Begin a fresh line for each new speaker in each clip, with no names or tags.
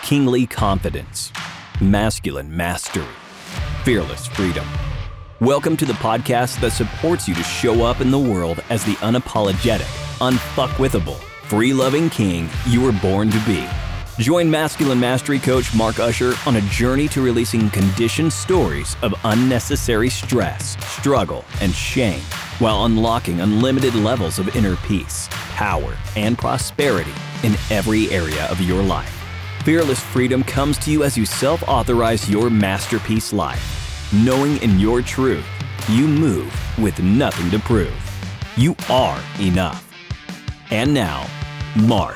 kingly confidence, masculine mastery, fearless freedom. Welcome to the podcast that supports you to show up in the world as the unapologetic, unfuckwithable, free-loving king you were born to be. Join Masculine Mastery Coach Mark Usher on a journey to releasing conditioned stories of unnecessary stress, struggle, and shame, while unlocking unlimited levels of inner peace, power, and prosperity in every area of your life. Fearless freedom comes to you as you self-authorize your masterpiece life, knowing in your truth, you move with nothing to prove. You are enough. And now, Mark.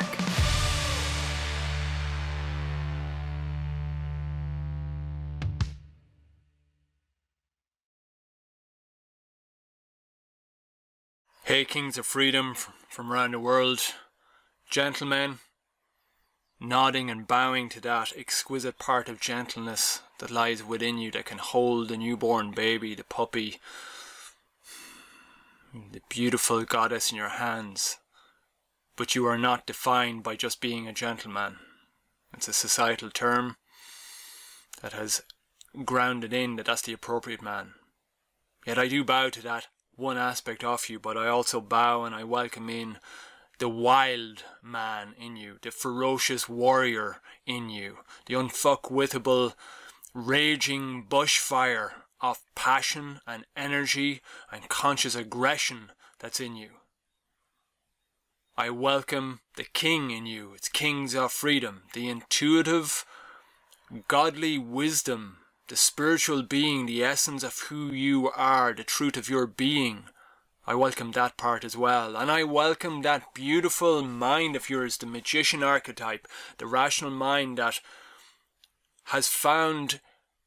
Hey, kings of freedom from around the world, gentlemen, nodding and bowing to that exquisite part of gentleness that lies within you that can hold the newborn baby, the puppy, the beautiful goddess in your hands. But you are not defined by just being a gentleman. It's a societal term that has grounded in that that's the appropriate man. Yet I do bow to that one aspect of you, but I also bow and I welcome in the wild man in you, the ferocious warrior in you, the unfuckwithable, raging bushfire of passion and energy and conscious aggression that's in you. I welcome the king in you, it's kings of freedom, the intuitive, godly wisdom, the spiritual being, the essence of who you are, the truth of your being. I welcome that part as well. And I welcome that beautiful mind of yours, the magician archetype, the rational mind that has found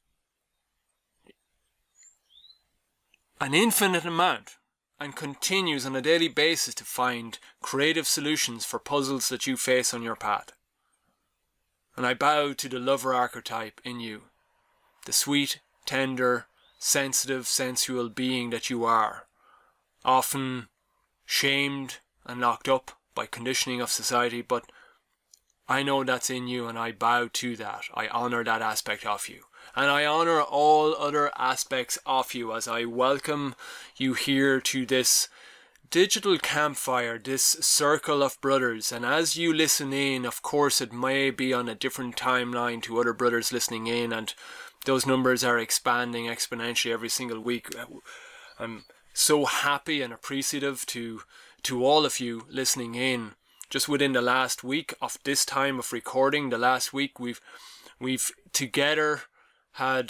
an infinite amount and continues on a daily basis to find creative solutions for puzzles that you face on your path. And I bow to the lover archetype in you, the sweet, tender, sensitive, sensual being that you are, often shamed and locked up by conditioning of society, but I know that's in you and I bow to that. I honor that aspect of you. And I honor all other aspects of you as I welcome you here to this digital campfire, this circle of brothers. And as you listen in, of course it may be on a different timeline to other brothers listening in, and those numbers are expanding exponentially every single week. I'm so happy and appreciative to all of you listening in. Just within the last week of this time of recording, the last week we've together had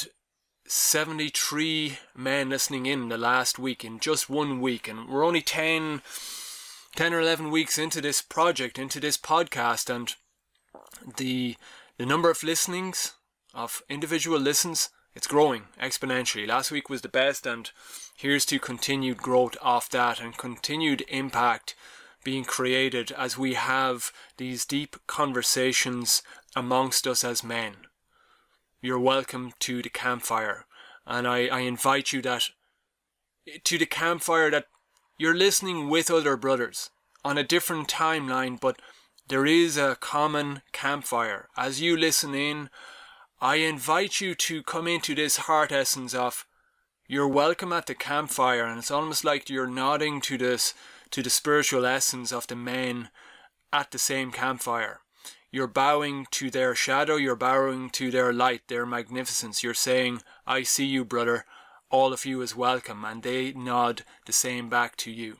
73 men listening in the last week, in just 1 week, and we're only 10 or 11 weeks into this project, into this podcast, and the number of listenings, of individual listens, it's growing exponentially. Last week was the best, and here's to continued growth of that and continued impact being created as we have these deep conversations amongst us as men. You're welcome to the campfire, and I invite you to the campfire that you're listening with other brothers on a different timeline, but there is a common campfire. As you listen in, I invite you to come into this heart essence of you're welcome at the campfire, and it's almost like you're nodding to the spiritual essence of the men at the same campfire. You're bowing to their shadow, you're bowing to their light, their magnificence. You're saying, I see you, brother, all of you is welcome, and they nod the same back to you.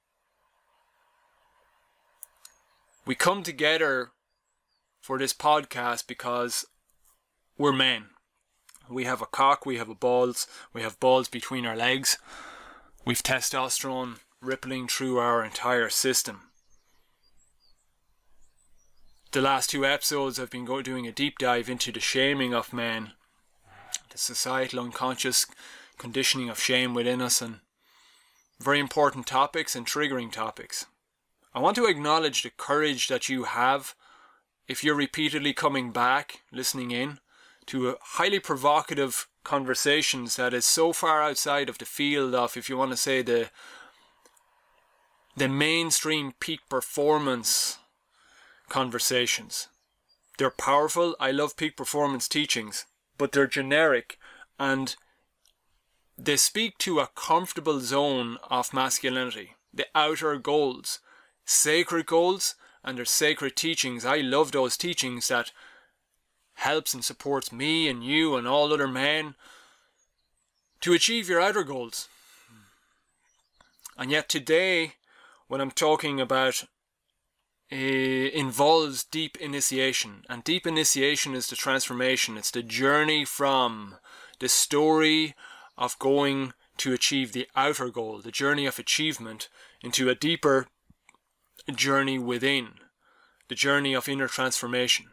We come together for this podcast because we're men. We have a cock, we have balls between our legs. We've testosterone rippling through our entire system. The last 2 episodes I've been doing a deep dive into the shaming of men, the societal unconscious conditioning of shame within us, and very important topics and triggering topics. I want to acknowledge the courage that you have if you're repeatedly coming back, listening in to highly provocative conversations that is so far outside of the field of, if you want to say, the mainstream peak performance conversations. They're powerful. I love peak performance teachings, but they're generic and they speak to a comfortable zone of masculinity, the outer goals, sacred goals, and they're sacred teachings. I love those teachings that helps and supports me and you and all other men to achieve your outer goals. And yet today, when I'm talking about involves deep initiation, and deep initiation is the transformation. It's the journey from the story of going to achieve the outer goal, the journey of achievement, into a deeper journey within, the journey of inner transformation.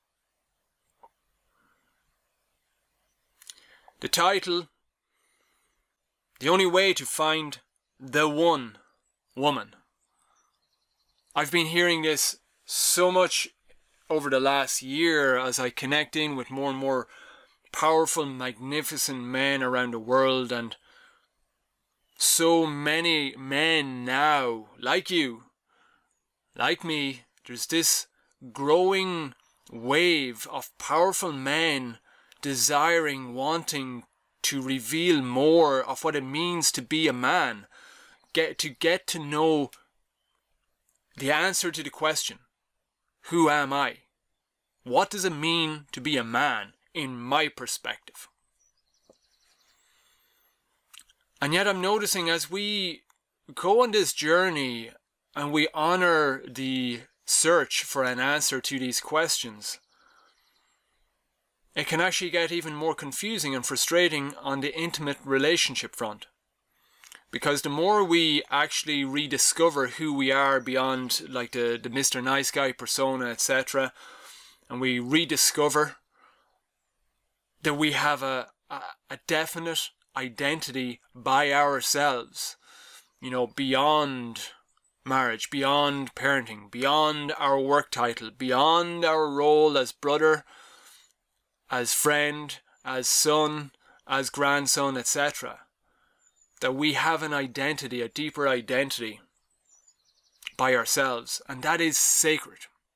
The title, The Only Way to Find the One Woman. I've been hearing this so much over the last year as I connect in with more and more powerful, magnificent men around the world, and so many men now, like you, like me, there's this growing wave of powerful men desiring, wanting to reveal more of what it means to be a man, get to know the answer to the question, who am I? What does it mean to be a man in my perspective? And yet I'm noticing as we go on this journey and we honor the search for an answer to these questions, it can actually get even more confusing and frustrating on the intimate relationship front. Because the more we actually rediscover who we are beyond like the Mr. Nice Guy persona, etc., and we rediscover that we have a definite identity by ourselves, you know, beyond marriage, beyond parenting, beyond our work title, beyond our role as brother, as friend, as son, as grandson, etc., that we have an identity, a deeper identity by ourselves, and that is sacred.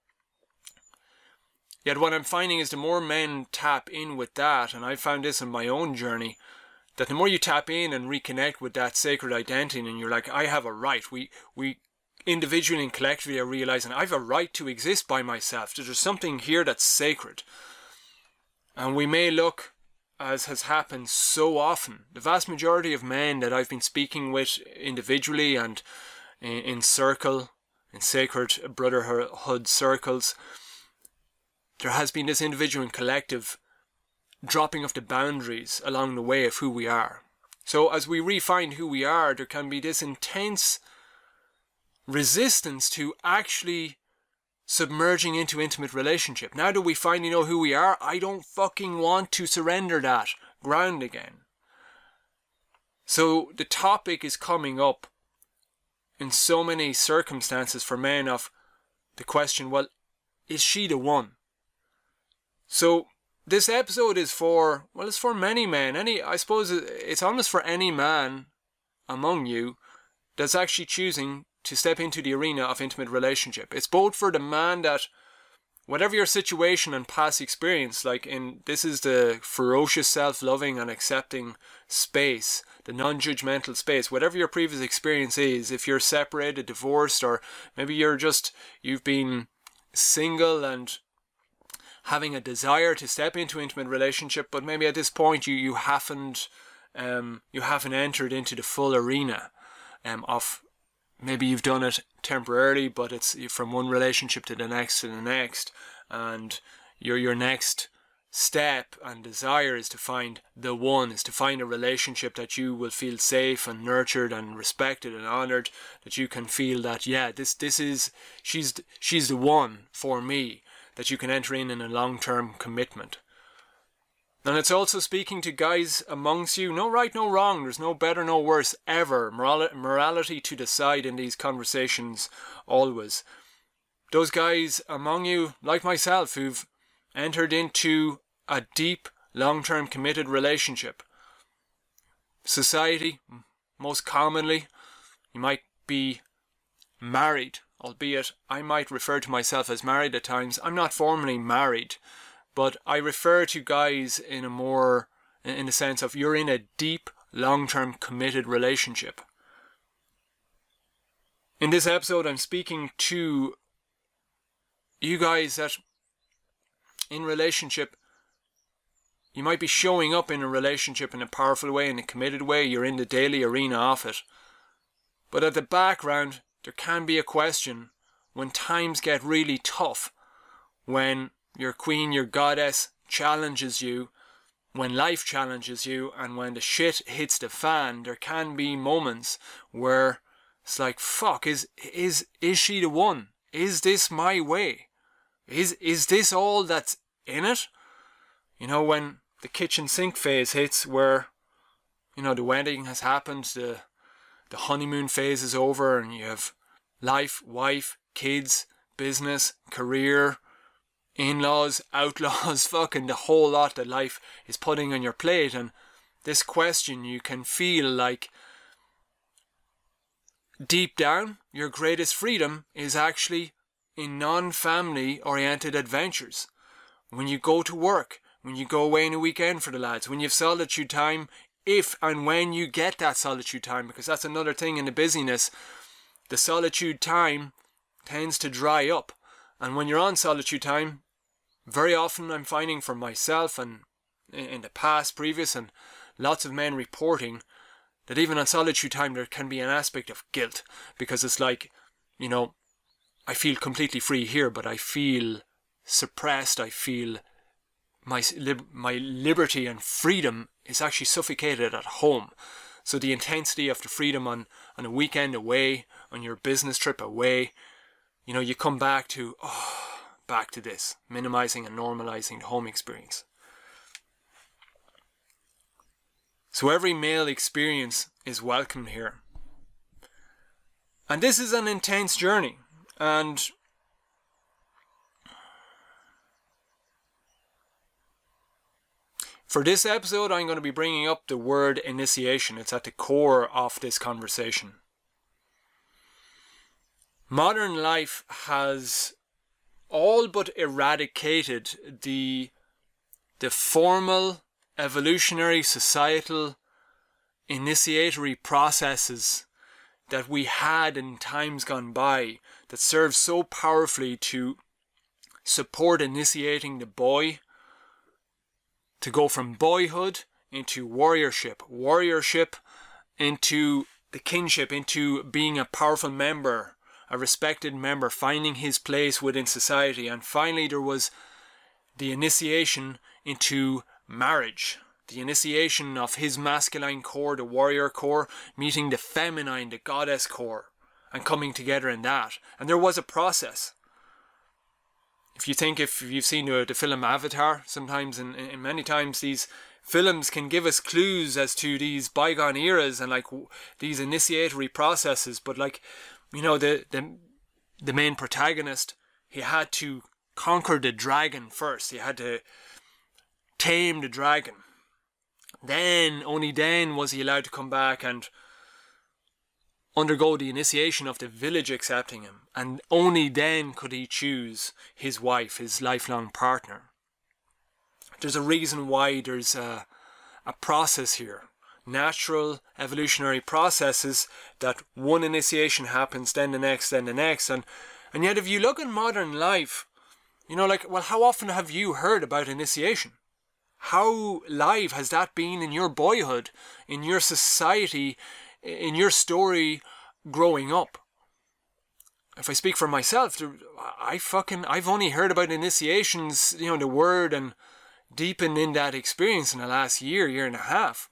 Yet what I'm finding is the more men tap in with that, and I found this in my own journey, that the more you tap in and reconnect with that sacred identity, and you're like, I have a right, we individually and collectively are realizing I have a right to exist by myself, there's something here that's sacred. And we may look, as has happened so often, the vast majority of men that I've been speaking with individually and in circle, in sacred brotherhood circles, there has been this individual and collective dropping of the boundaries along the way of who we are. So as we refine who we are, there can be this intense resistance to actually submerging into intimate relationship. Now that we finally know who we are, I don't fucking want to surrender that ground again. So the topic is coming up in so many circumstances for men of the question, well, is she the one? So this episode is for, well, it's for many men. I suppose it's almost for any man among you that's actually choosing to step into the arena of intimate relationship. It's both for the man that, whatever your situation and past experience, this is the ferocious self-loving and accepting space, the non-judgmental space, whatever your previous experience is, if you're separated, divorced, or maybe you've been single and having a desire to step into intimate relationship, but maybe at this point you haven't entered into the full arena of, maybe you've done it temporarily, but it's from one relationship to the next, and your next step and desire is to find the one, is to find a relationship that you will feel safe and nurtured and respected and honored, that you can feel that, yeah, she's the one for me, that you can enter in a long-term commitment. And it's also speaking to guys amongst you, no right, no wrong, there's no better, no worse ever, morality to decide in these conversations always. Those guys among you, like myself, who've entered into a deep, long-term committed relationship. Society, most commonly, you might be married albeit I might refer to myself as married at times. I'm not formally married, but I refer to guys in the sense of you're in a deep, long-term committed relationship. In this episode, I'm speaking to you guys that in relationship, you might be showing up in a relationship in a powerful way, in a committed way. You're in the daily arena of it. But at the background, there can be a question when times get really tough, when your queen, your goddess challenges you, when life challenges you, and when the shit hits the fan, there can be moments where it's like, fuck, is she the one? Is this my way? Is this all that's in it? You know, when the kitchen sink phase hits, where, you know, the wedding has happened, the honeymoon phase is over, and you have life, wife, kids, business, career, in-laws, outlaws, fucking the whole lot that life is putting on your plate. And this question, you can feel like deep down, your greatest freedom is actually in non-family oriented adventures. When you go to work, when you go away on a weekend for the lads, when you have solitude time, if and when you get that solitude time, because that's another thing in the busyness, the solitude time tends to dry up. And when you're on solitude time, very often I'm finding for myself and in the past, previous, and lots of men reporting that even on solitude time there can be an aspect of guilt, because it's like, you know, I feel completely free here, but I feel suppressed. I feel my liberty and freedom is actually suffocated at home. So the intensity of the freedom on a weekend away, on your business trip away, you know, you come back to this, minimizing and normalizing the home experience. So every male experience is welcome here. And this is an intense journey. And for this episode, I'm going to be bringing up the word initiation. It's at the core of this conversation. Modern life has all but eradicated the formal, evolutionary, societal, initiatory processes that we had in times gone by that served so powerfully to support initiating the boy, to go from boyhood into warriorship into the kinship, into being a powerful member, a respected member, finding his place within society. And finally there was the initiation into marriage, the initiation of his masculine core, the warrior core, meeting the feminine, the goddess core, and coming together in that. And there was a process. If you've seen the film Avatar, sometimes and many times these films can give us clues as to these bygone eras and like these initiatory processes. But like, you know, the main protagonist, he had to conquer the dragon first. He had to tame the dragon. Only then was he allowed to come back and undergo the initiation of the village accepting him. And only then could he choose his wife, his lifelong partner. There's a reason why there's a process here. Natural evolutionary processes that one initiation happens, then the next. And yet if you look at modern life, you know, like, well, how often have you heard about initiation? How live has that been in your boyhood, in your society, in your story growing up? If I speak for myself, I've only heard about initiations, you know, the word, and deepened in that experience in the last year and a half.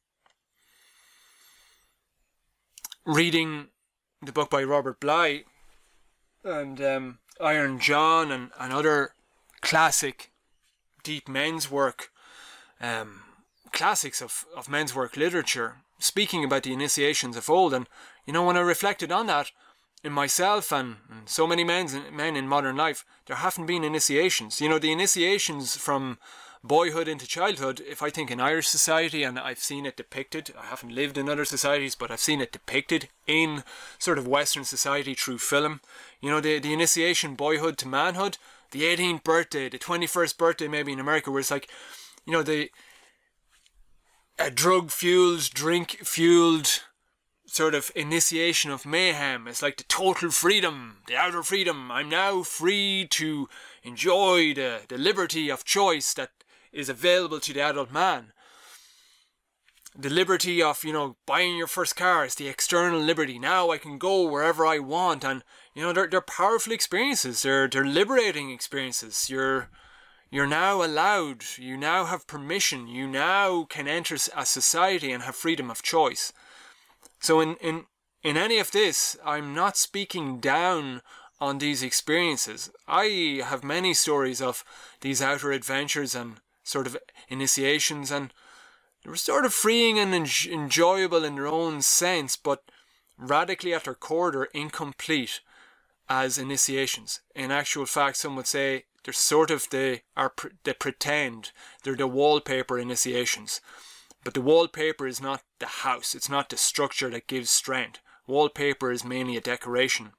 Reading the book by Robert Bly and Iron John and other classic deep men's work, classics of men's work literature, speaking about the initiations of old. And, you know, when I reflected on that in myself and so many men in modern life, there haven't been initiations. You know, the initiations from boyhood into childhood, if I think in Irish society, and I've seen it depicted, I haven't lived in other societies, but I've seen it depicted in sort of Western society through film. You know, the initiation, boyhood to manhood, the 18th birthday, the 21st birthday maybe in America, where it's like, you know, a drug-fueled, drink-fueled sort of initiation of mayhem. It's like the total freedom, the outer freedom. I'm now free to enjoy the liberty of choice that is available to the adult man. The liberty of, you know, buying your first car is the external liberty. Now I can go wherever I want, and you know, they're powerful experiences. They're liberating experiences. You're now allowed. You now have permission. You now can enter a society and have freedom of choice. So in any of this, I'm not speaking down on these experiences. I have many stories of these outer adventures and sort of initiations, and they were sort of freeing and enjoyable in their own sense, but radically at their core, they're incomplete as initiations. In actual fact, some would say they're sort of they pretend they're the wallpaper initiations. But the wallpaper is not the house. It's not the structure that gives strength. Wallpaper is mainly a decoration.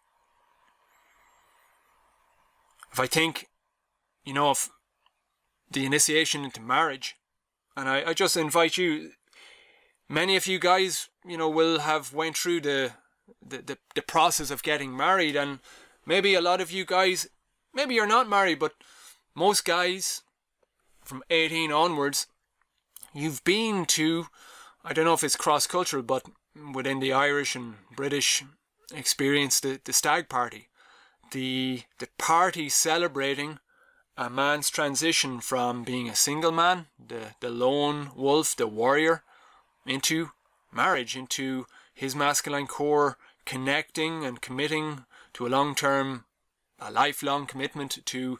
If I think, you know, of the initiation into marriage, and I just invite you, many of you guys, you know, will have went through the process of getting married, and maybe a lot of you guys, maybe you're not married, but most guys from 18 onwards, you've been to, I don't know if it's cross-cultural, but within the Irish and British experience, the stag party. The party celebrating a man's transition from being a single man, the lone wolf, the warrior, into marriage, into his masculine core connecting and committing to a lifelong commitment to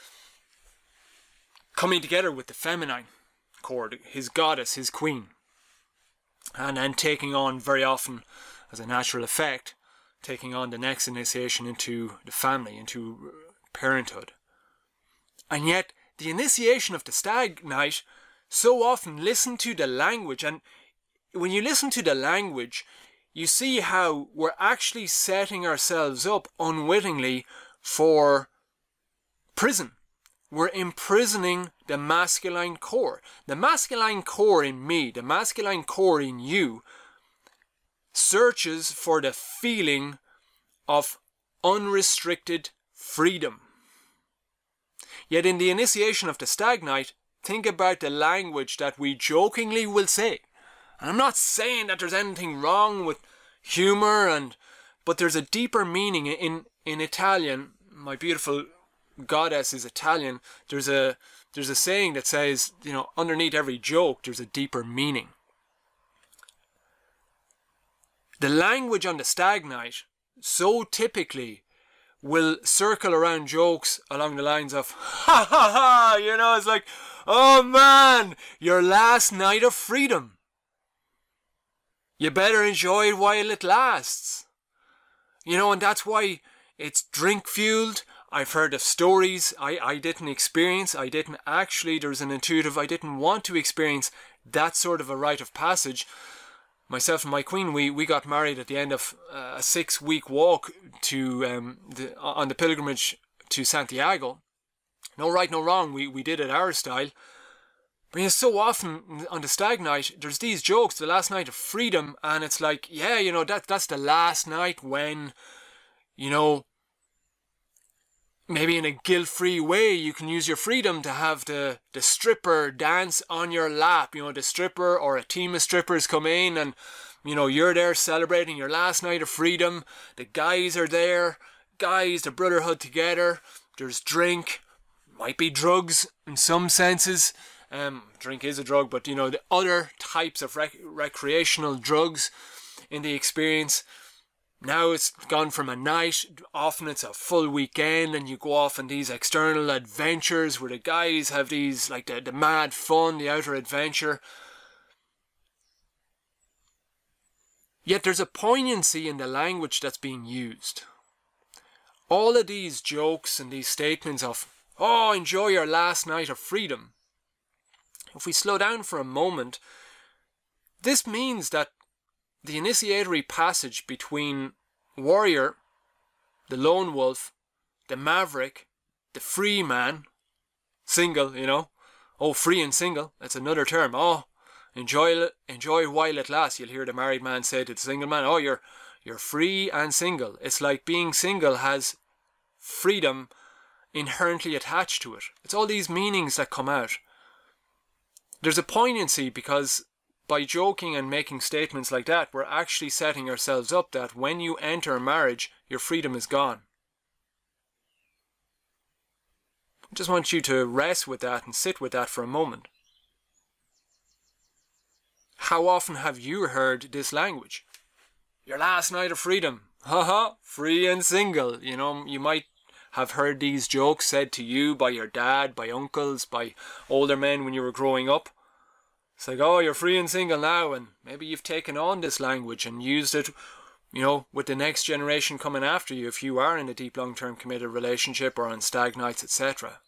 coming together with the feminine core, his goddess, his queen, and then taking on, very often as a natural effect, taking on the next initiation into the family, into parenthood. And yet the initiation of the stag night, so often, listen to the language, and when you listen to the language, you see how we're actually setting ourselves up unwittingly for prison. We're imprisoning the masculine core. The masculine core in me, the masculine core in you, searches for the feeling of unrestricted freedom. Yet in the initiation of the stag night, think about the language that we jokingly will say. And I'm not saying that there's anything wrong with humour, but there's a deeper meaning in Italian. My beautiful goddess is Italian. There's a saying that says, you know, underneath every joke there's a deeper meaning. The language on the stag night so typically will circle around jokes along the lines of ha ha ha, you know, it's like, oh man, your last night of freedom. You better enjoy it while it lasts. You know, and that's why it's drink fueled. I've heard of stories I didn't experience. I didn't want to experience that sort of a rite of passage. Myself and my queen, we got married at the end of a 6-week walk to on the pilgrimage to Santiago. No right, no wrong. We did it our style. But you know, so often on the stag night, there's these jokes, the last night of freedom, and it's like, yeah, you know, that's the last night when, you know, maybe in a guilt-free way, you can use your freedom to have the stripper dance on your lap. You know, the stripper or a team of strippers come in and, you know, you're there celebrating your last night of freedom. The guys are there. Guys, the brotherhood together. There's drink. Might be drugs in some senses. Drink is a drug, but, you know, the other types of recreational drugs in the experience. Now it's gone from a night, often it's a full weekend, and you go off on these external adventures where the guys have these, like the mad fun, the outer adventure. Yet there's a poignancy in the language that's being used. All of these jokes and these statements of, oh, enjoy your last night of freedom, if we slow down for a moment, this means that the initiatory passage between warrior, the lone wolf, the maverick, the free man, single, oh, free and single, that's another term. Oh, enjoy while it lasts. You'll hear the married man say to the single man, oh, you're free and single. It's like being single has freedom inherently attached to it. It's all these meanings that come out. There's a poignancy because by joking and making statements like that, we're actually setting ourselves up that when you enter marriage, your freedom is gone. I just want you to rest with that and sit with that for a moment. How often have you heard this language? Your last night of freedom. Haha, free and single. You might have heard these jokes said to you by your dad, by uncles, by older men when you were growing up. It's like, oh, you're free and single now, and maybe you've taken on this language and used it, with the next generation coming after you if you are in a deep long-term committed relationship or on stag nights, etc.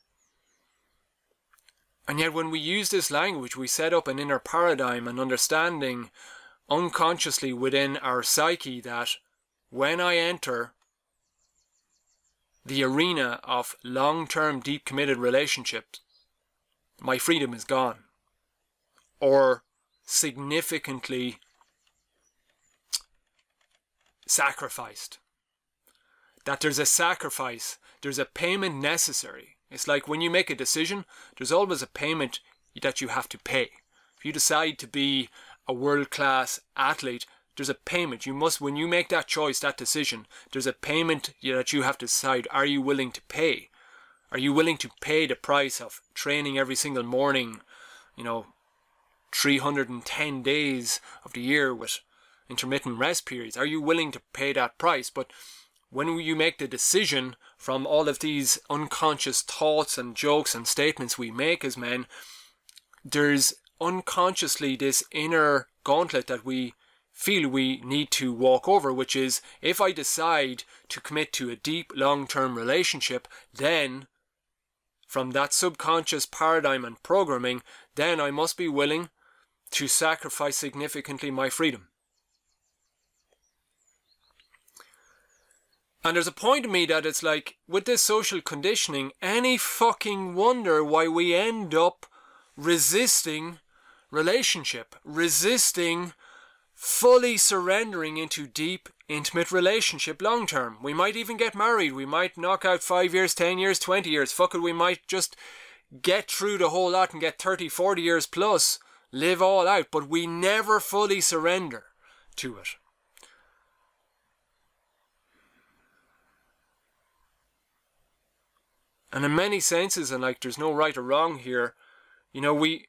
And yet when we use this language, we set up an inner paradigm and understanding unconsciously within our psyche that when I enter the arena of long-term deep committed relationships, my freedom is gone. Or significantly sacrificed. That there's a sacrifice, there's a payment necessary. It's like when you make a decision, there's always a payment that you have to pay. If you decide to be a world-class athlete, there's a payment. You must, when you make that choice, that decision, there's a payment that you have to decide, are you willing to pay? Are you willing to pay the price of training every single morning, 310 days of the year with intermittent rest periods? Are you willing to pay that price? But when you make the decision from all of these unconscious thoughts and jokes and statements we make as men, there's unconsciously this inner gauntlet that we feel we need to walk over, which is, if I decide to commit to a deep long-term relationship, then from that subconscious paradigm and programming, then I must be willing to sacrifice significantly my freedom. And there's a point in me that it's like, with this social conditioning, any fucking wonder why we end up resisting relationship, resisting fully surrendering into deep, intimate relationship long term. We might even get married, we might knock out 5 years, 10 years, 20 years, fuck it, we might just get through the whole lot and get 30, 40 years plus, live all out, but we never fully surrender to it. And in many senses, and like there's no right or wrong here, we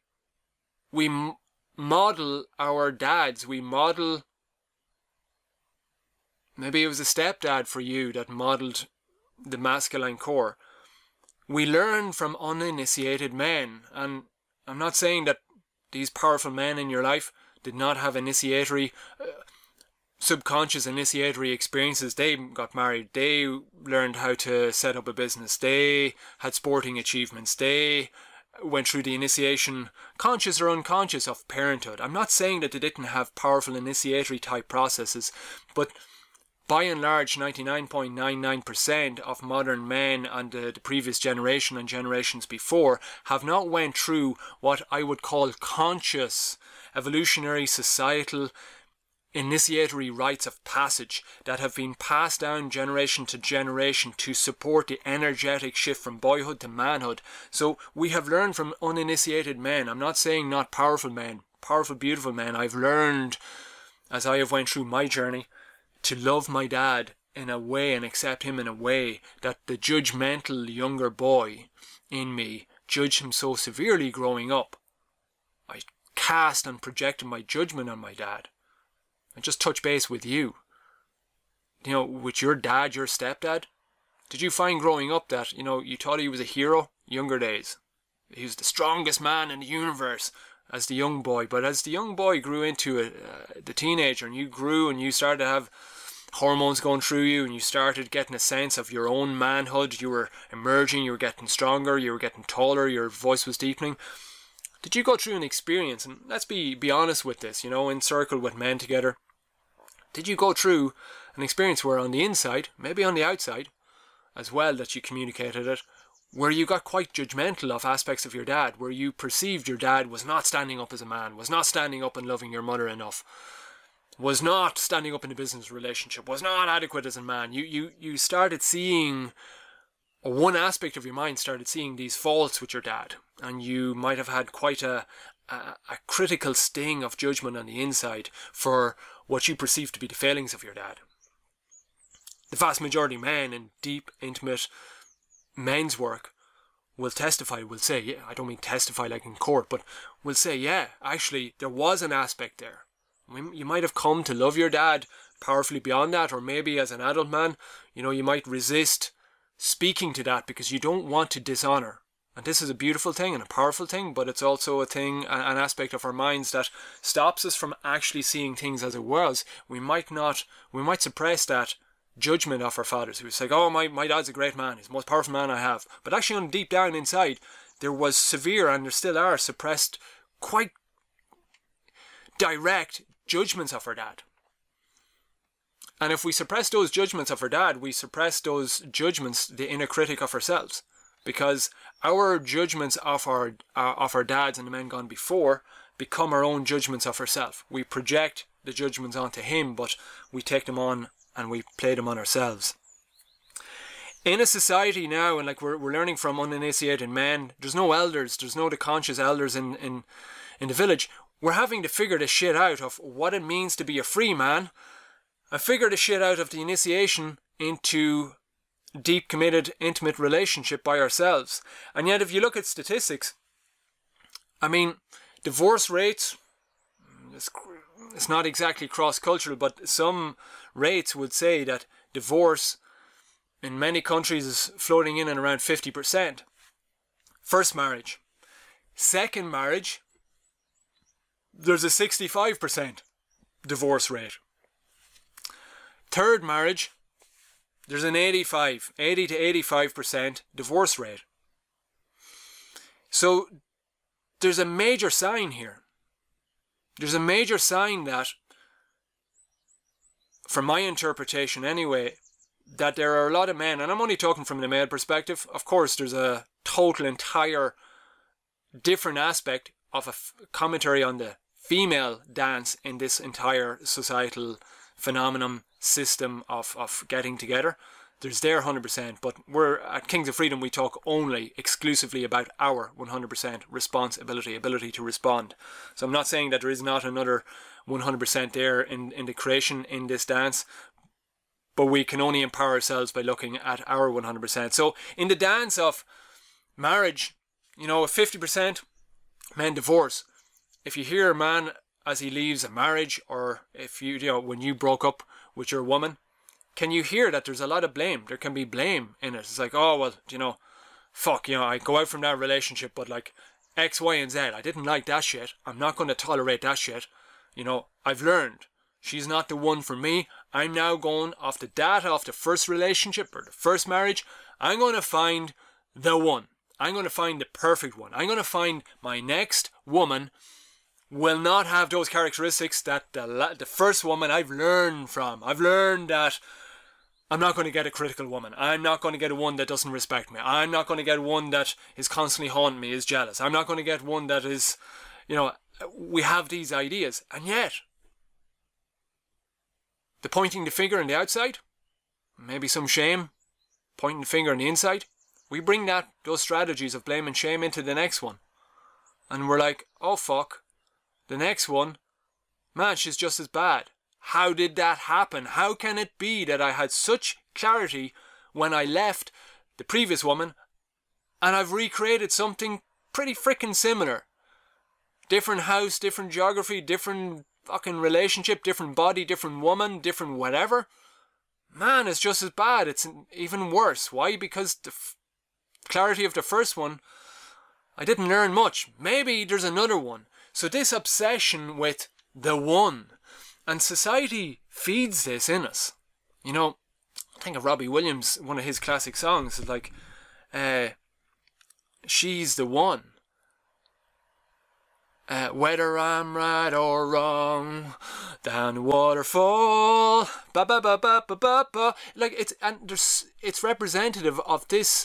model our dads, we model, maybe it was a stepdad for you that modeled the masculine core. We learn from uninitiated men, and I'm not saying that these powerful men in your life did not have initiatory, subconscious initiatory experiences. They got married, they learned how to set up a business, they had sporting achievements, they went through the initiation, conscious or unconscious, of parenthood. I'm not saying that they didn't have powerful initiatory type processes, but by and large 99.99% of modern men and the previous generation and generations before have not went through what I would call conscious evolutionary societal initiatory rites of passage that have been passed down generation to generation to support the energetic shift from boyhood to manhood. So we have learned from uninitiated men. I'm not saying not powerful men, powerful, beautiful men. I've learned, as I have went through my journey, to love my dad in a way and accept him in a way that the judgmental younger boy in me judged him so severely growing up. I cast and projected my judgment on my dad. And just touch base with you. With your dad, your stepdad. Did you find growing up that, you thought he was a hero? Younger days. He was the strongest man in the universe as the young boy. But as the young boy grew into the teenager, and you grew and you started to have hormones going through you, and you started getting a sense of your own manhood, you were emerging, you were getting stronger, you were getting taller, your voice was deepening. Did you go through an experience, and let's be honest with this, in circle with men together, did you go through an experience where on the inside, maybe on the outside as well, that you communicated it, where you got quite judgmental of aspects of your dad, where you perceived your dad was not standing up as a man, was not standing up and loving your mother enough, was not standing up in a business relationship, was not adequate as a man? You started seeing, or one aspect of your mind started seeing these faults with your dad, and you might have had quite a critical sting of judgment on the inside for what you perceive to be the failings of your dad. The vast majority of men in deep, intimate men's work will testify, will say, yeah, I don't mean testify like in court, but will say, yeah, actually, there was an aspect there. You might have come to love your dad powerfully beyond that, or maybe as an adult man, you might resist speaking to that because you don't want to dishonour. And this is a beautiful thing and a powerful thing, but it's also a thing, an aspect of our minds that stops us from actually seeing things as it was. We might suppress that judgment of our fathers, who say, oh, my dad's a great man, he's the most powerful man I have. But actually on deep down inside, there was severe, and there still are, suppressed, quite direct judgments of our dad. And if we suppress those judgments of our dad, we suppress those judgments, the inner critic of ourselves. Because our judgments of our dads and the men gone before become our own judgments of ourselves. We project the judgments onto him, but we take them on and we play them on ourselves. In a society now, and like we're learning from uninitiated men, there's no elders, there's no the conscious elders in the village. We're having to figure this shit out of what it means to be a free man, and figure the shit out of the initiation into deep, committed, intimate relationship by ourselves. And yet if you look at statistics, divorce rates, it's not exactly cross-cultural, but some rates would say that divorce in many countries is floating in and around 50%. First marriage. Second marriage, there's a 65% divorce rate. Third marriage, there's an 80 to 85% divorce rate. So there's a major sign here. There's a major sign that, from my interpretation anyway, that there are a lot of men, and I'm only talking from the male perspective. Of course, there's a total, entire different aspect of a commentary on the female dance in this entire societal phenomenon system of getting together. There's there 100%, but we're at Kings of Freedom, we talk only exclusively about our 100% responsibility, ability to respond. So I'm not saying that there is not another 100% there in the creation in this dance, but we can only empower ourselves by looking at our 100%. So in the dance of marriage, if 50% men divorce, if you hear a man as he leaves a marriage, or if when you broke up with your woman, can you hear that there's a lot of blame? There can be blame in it. It's like, oh, well, I go out from that relationship, but like X, Y, and Z, I didn't like that shit. I'm not going to tolerate that shit. I've learned she's not the one for me. I'm now going off the data of the first relationship or the first marriage. I'm going to find the one. I'm going to find the perfect one. I'm going to find my next woman will not have those characteristics that the first woman I've learned from. I've learned that I'm not going to get a critical woman. I'm not going to get a one that doesn't respect me. I'm not going to get one that is constantly haunting me, is jealous. I'm not going to get one that is, we have these ideas. And yet, the pointing the finger on the outside, maybe some shame, pointing the finger on the inside, we bring those strategies of blame and shame into the next one. And we're like, oh fuck, the next one, man, she's just as bad. How did that happen? How can it be that I had such clarity when I left the previous woman and I've recreated something pretty freaking similar? Different house, different geography, different fucking relationship, different body, different woman, different whatever. Man, it's just as bad. It's even worse. Why? Because the clarity of the first one, I didn't learn much. Maybe there's another one. So this obsession with the one, and society feeds this in us. I think of Robbie Williams, one of his classic songs, is like, she's the one. Whether I'm right or wrong, down the waterfall, ba ba ba ba ba ba ba. Like it's representative of this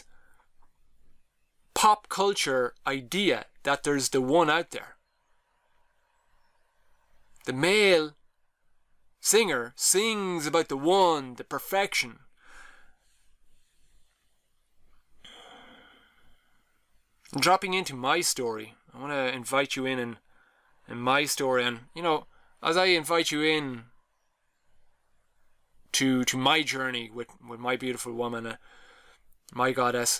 pop culture idea that there's the one out there. The male singer sings about the one, the perfection. Dropping into my story, I want to invite you in my story, and as I invite you in to my journey with my beautiful woman, my goddess,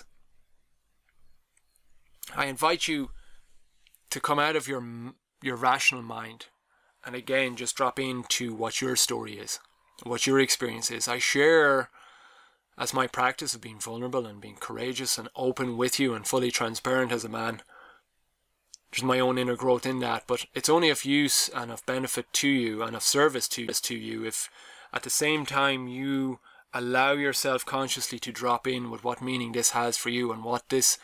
I invite you to come out of your rational mind and again just drop into what your story is, what your experience is. I share as my practice of being vulnerable and being courageous and open with you and fully transparent as a man. There's my own inner growth in that, but it's only of use and of benefit to you and of service to you if at the same time you allow yourself consciously to drop in with what meaning this has for you and what this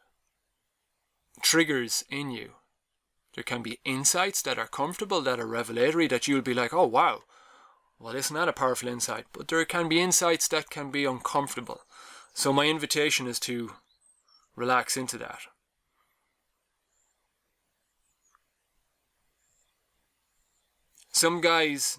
triggers in you. There can be insights that are comfortable, that are revelatory, that you'll be like, oh wow, well, isn't that a powerful insight? But there can be insights that can be uncomfortable. So my invitation is to relax into that. Some guys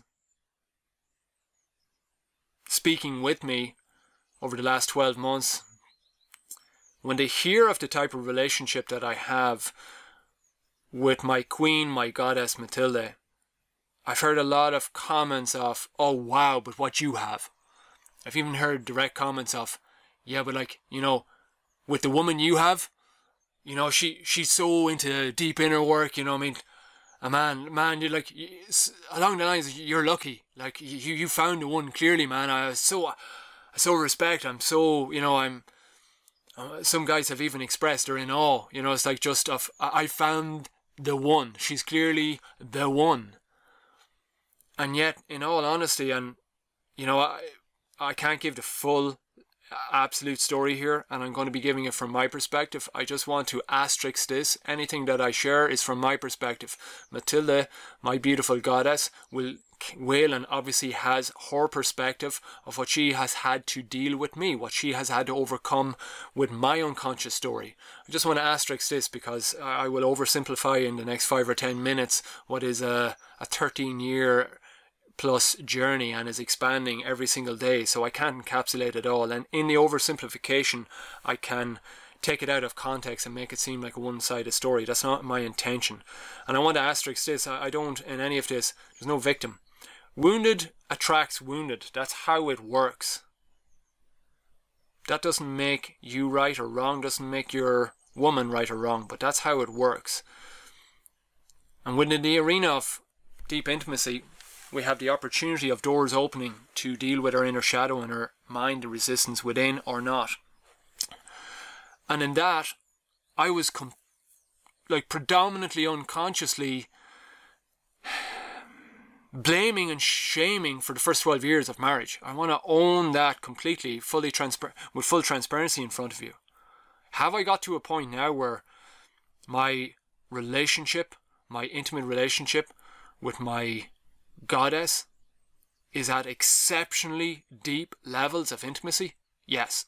speaking with me over the last 12 months, when they hear of the type of relationship that I have with my queen, my goddess Matilda, I've heard a lot of comments of, oh wow, but what you have. I've even heard direct comments of, yeah, but like, with the woman you have, she's so into deep inner work, I mean, a man, you're like, along the lines, you're lucky. Like, you found the one clearly, man. I so respect. I'm so, some guys have even expressed they're in awe. It's like just of, I found the one. She's clearly the one. And yet, in all honesty, and I can't give the full absolute story here, and I'm going to be giving it from my perspective. I just want to asterisk this. Anything that I share is from my perspective. Matilda, my beautiful goddess, will and obviously has her perspective of what she has had to deal with me, what she has had to overcome with my unconscious story. I just want to asterisk this because I will oversimplify in the next 5 or 10 minutes what is a 13-year plus journey and is expanding every single day, so I can't encapsulate it all, and in the oversimplification I can take it out of context and make it seem like a one-sided story. That's not my intention. And I want to asterisk this, I don't, in any of this, there's no victim. Wounded attracts wounded. That's how it works. That doesn't make you right or wrong, doesn't make your woman right or wrong, but that's how it works. And within the arena of deep intimacy, we have the opportunity of doors opening to deal with our inner shadow and our mind, the resistance within or not. And in that, I was predominantly unconsciously blaming and shaming for the first 12 years of marriage. I want to own that completely, with full transparency in front of you. Have I got to a point now where my relationship, my intimate relationship with my goddess is at exceptionally deep levels of intimacy? Yes.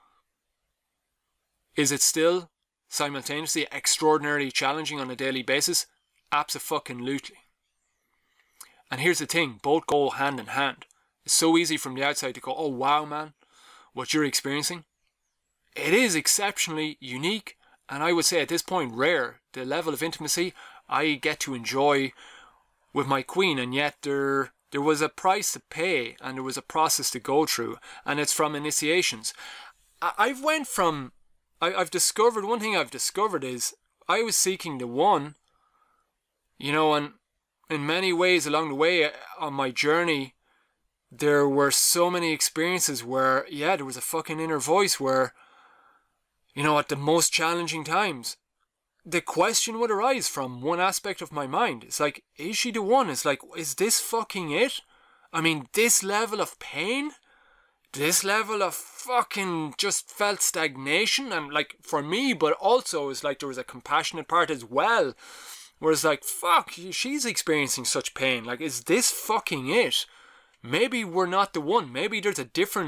Is it still simultaneously extraordinarily challenging on a daily basis? Abso-fucking-lutely. And here's the thing, both go hand in hand. It's so easy from the outside to go, oh wow man, what you're experiencing. It is exceptionally unique, and I would say at this point rare, the level of intimacy I get to enjoy with my queen, and yet there was a price to pay and there was a process to go through, and it's from initiations. I've discovered, one thing I've discovered is I was seeking the one, and in many ways along the way on my journey, there were so many experiences where, there was a fucking inner voice where, at the most challenging times, the question would arise from one aspect of my mind. It's like, is she the one? It's like, is this fucking it? I mean, this level of pain? This level of fucking just felt stagnation? And like, for me, but also it's like there was a compassionate part as well Whereas like, fuck, she's experiencing such pain. Like, is this fucking it? Maybe we're not the one. Maybe there's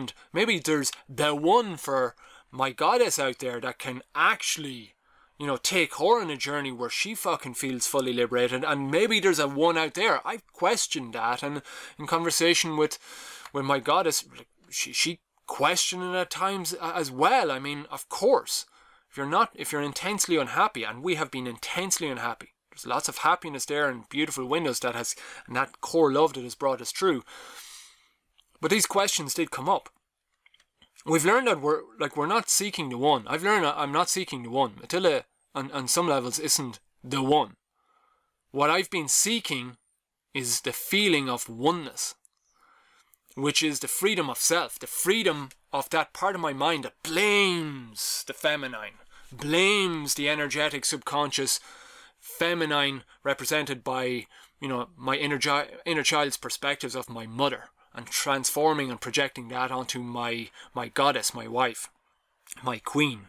the one for my goddess out there that can actually, you know, take her on a journey where she fucking feels fully liberated. And maybe there's a one out there. I've questioned that, and in conversation with my goddess, she questioned it at times as well. I mean, of course, if you're intensely unhappy, and we have been intensely unhappy, there's lots of happiness there and beautiful windows and that core love that has brought us through. But these questions did come up. We've learned that we're not seeking the one. I've learned I'm not seeking the one. Attila, on some levels, isn't the one. What I've been seeking is the feeling of oneness, which is the freedom of self, the freedom of that part of my mind that blames the feminine, blames the energetic subconscious feminine represented by, you know, my inner child's perspectives of my mother, and transforming and projecting that onto my goddess, my wife, my queen.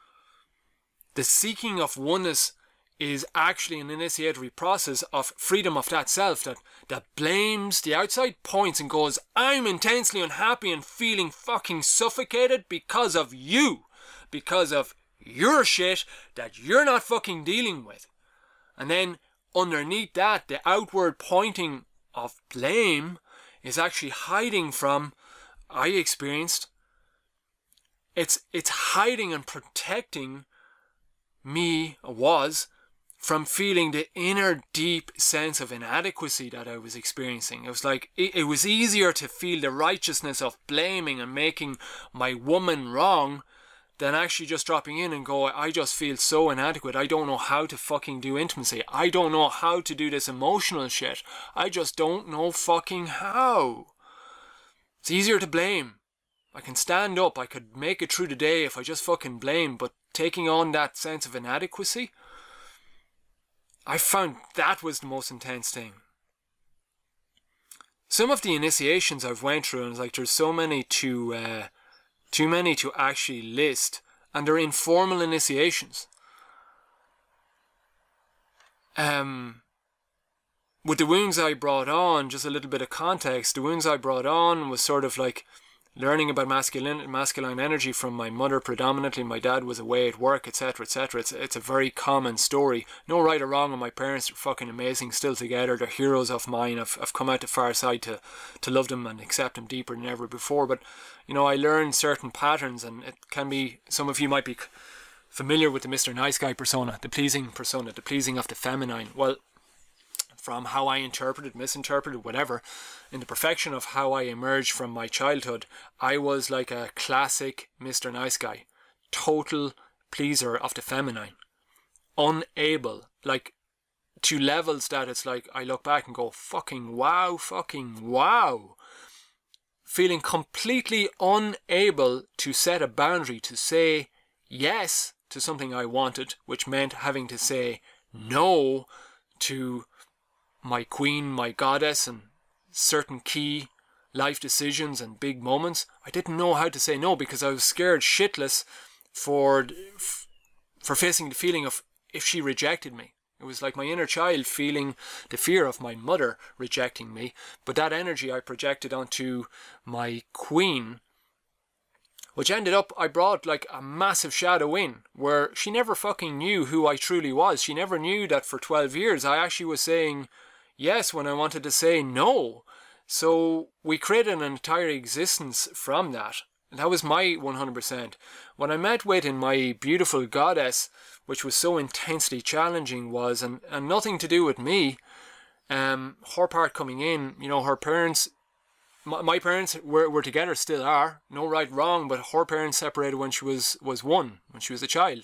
The seeking of oneness is actually an initiatory process of freedom of that self that blames the outside points and goes, I'm intensely unhappy and feeling fucking suffocated because of you, because of your shit that you're not fucking dealing with. And then underneath that, the outward pointing of blame is actually hiding from, I experienced, it's hiding and protecting me, from feeling the inner deep sense of inadequacy that I was experiencing. It was like, it was easier to feel the righteousness of blaming and making my woman wrong than actually just dropping in and go, I just feel so inadequate. I don't know how to fucking do intimacy. I don't know how to do this emotional shit. I just don't know fucking how. It's easier to blame. I can stand up. I could make it through the day if I just fucking blame. But taking on that sense of inadequacy, I found that was the most intense thing. Some of the initiations I've went through, and like there's so many too many to actually list, and they're informal initiations. With the wounds I brought on, just a little bit of context, the wounds I brought on was sort of like learning about masculine energy from my mother predominantly. My dad was away at work, etc., etc. It's a very common story. No right or wrong, and my parents are fucking amazing, still together. They're heroes of mine. I've come out the far side to love them and accept them deeper than ever before. But, you know, I learned certain patterns, and it can be, some of you might be familiar with the Mr. Nice Guy persona, the pleasing of the feminine. Well, from how I interpreted, misinterpreted, whatever, in the perfection of how I emerged from my childhood, I was like a classic Mr. Nice Guy. Total pleaser of the feminine. Unable, like, to levels that it's like, I look back and go, fucking wow. Feeling completely unable to set a boundary, to say yes to something I wanted, which meant having to say no to my queen, my goddess, and certain key life decisions and big moments. I didn't know how to say no because I was scared shitless for facing the feeling of if she rejected me. It was like my inner child feeling the fear of my mother rejecting me, but that energy I projected onto my queen, which ended up, I brought like a massive shadow in, where she never fucking knew who I truly was. She never knew that for 12 years I actually was saying yes when I wanted to say no. So we created an entire existence from that. And that was my 100%. What I met with in my beautiful goddess, which was so intensely challenging, was, and nothing to do with me, her part coming in, you know, her parents, my parents were together, still are, no right, wrong, but her parents separated when she was one, when she was a child.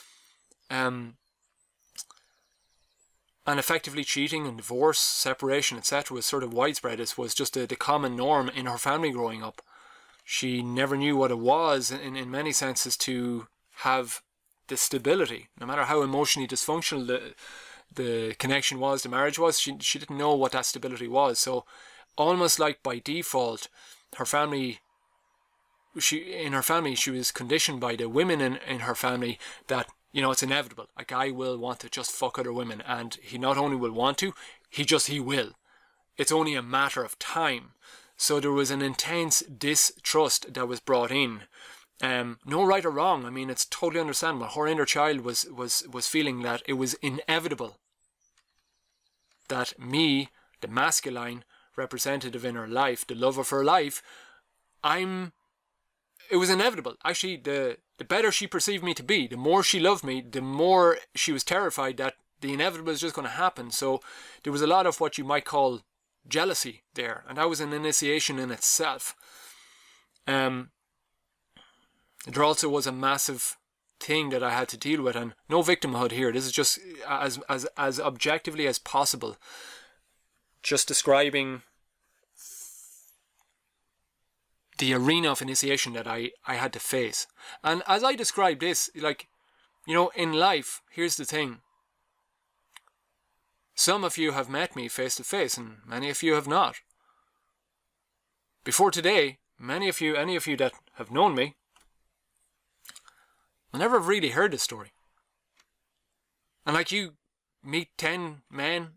And effectively cheating and divorce, separation, etc. was sort of widespread. This was just the common norm in her family growing up. She never knew what it was, in many senses, to have the stability. No matter how emotionally dysfunctional the connection was, the marriage was, she didn't know what that stability was. So almost like by default, her family, she was conditioned by the women in her family that it's inevitable. A guy will want to just fuck other women, and he not only will want to, he will. It's only a matter of time. So there was an intense distrust that was brought in. No right or wrong. I mean, it's totally understandable. Her inner child was feeling that it was inevitable that me, the masculine representative in her life, the love of her life, it was inevitable. Actually, the better she perceived me to be, the more she loved me, the more she was terrified that the inevitable was just going to happen. So there was a lot of what you might call jealousy there, and that was an initiation in itself. There also was a massive thing that I had to deal with, and no victimhood here. This is just as objectively as possible, just describing the arena of initiation that I had to face. And as I describe this, in life, here's the thing. Some of you have met me face to face, and many of you have not. Before today, any of you that have known me, will never have really heard this story. And you meet 10 men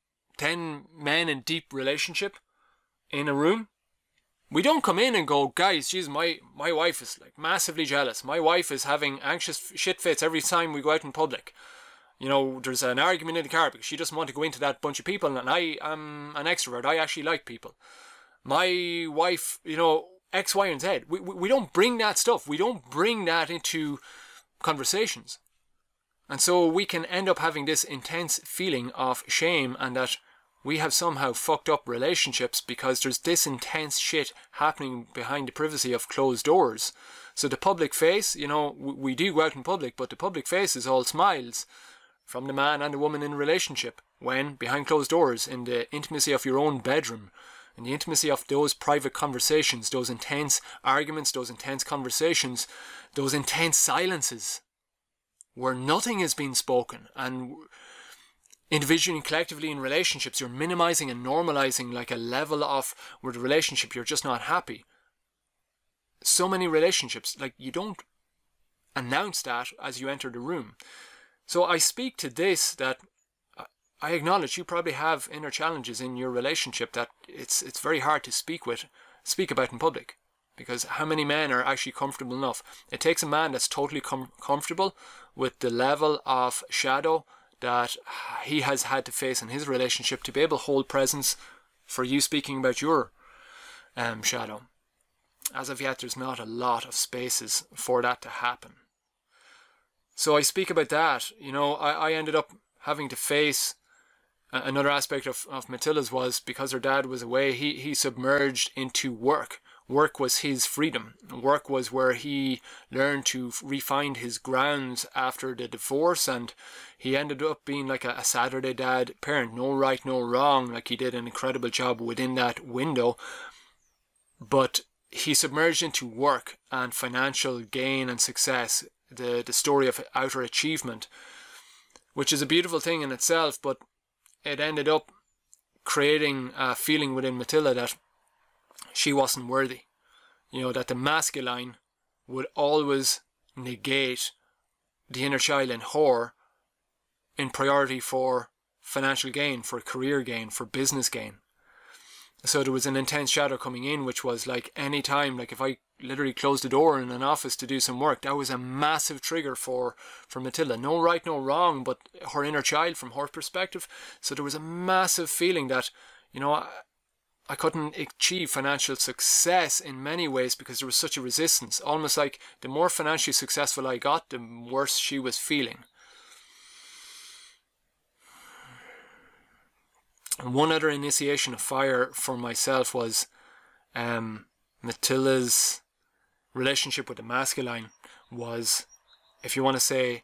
in deep relationship in a room. We don't come in and go, guys, geez, my wife is massively jealous. My wife is having anxious shit fits every time we go out in public. There's an argument in the car because she doesn't want to go into that bunch of people, and I am an extrovert. I actually like people. My wife, X, Y, and Z. We don't bring that stuff. We don't bring that into conversations. And so we can end up having this intense feeling of shame, and that we have somehow fucked up relationships because there's this intense shit happening behind the privacy of closed doors. So the public face, we do go out in public, but the public face is all smiles from the man and the woman in a relationship, when behind closed doors, in the intimacy of your own bedroom, in the intimacy of those private conversations, those intense arguments, those intense conversations, those intense silences, where nothing is being spoken, and individually and collectively in relationships, you're minimizing and normalizing a level of where the relationship, you're just not happy. So many relationships, you don't announce that as you enter the room. So I speak to this, that I acknowledge you probably have inner challenges in your relationship that it's very hard to speak about in public, because how many men are actually comfortable enough? It takes a man that's totally comfortable with the level of shadow that he has had to face in his relationship to be able to hold presence for you speaking about your shadow. As of yet, there's not a lot of spaces for that to happen. So I speak about that. I ended up having to face another aspect of Matilda's was, because her dad was away, he submerged into work. Work was his freedom. Work was where he learned to refine his grounds after the divorce, and he ended up being a Saturday dad parent. No right, no wrong. He did an incredible job within that window. But he submerged into work and financial gain and success, the story of outer achievement, which is a beautiful thing in itself, but it ended up creating a feeling within Matilda that she wasn't worthy. That the masculine would always negate the inner child in her in priority for financial gain, for career gain, for business gain. So there was an intense shadow coming in, which was any time, if I literally closed the door in an office to do some work, that was a massive trigger for Matilda. No right, no wrong, but her inner child from her perspective. So there was a massive feeling that, I couldn't achieve financial success in many ways because there was such a resistance. Almost the more financially successful I got, the worse she was feeling. And one other initiation of fire for myself was Matilda's relationship with the masculine was, if you want to say,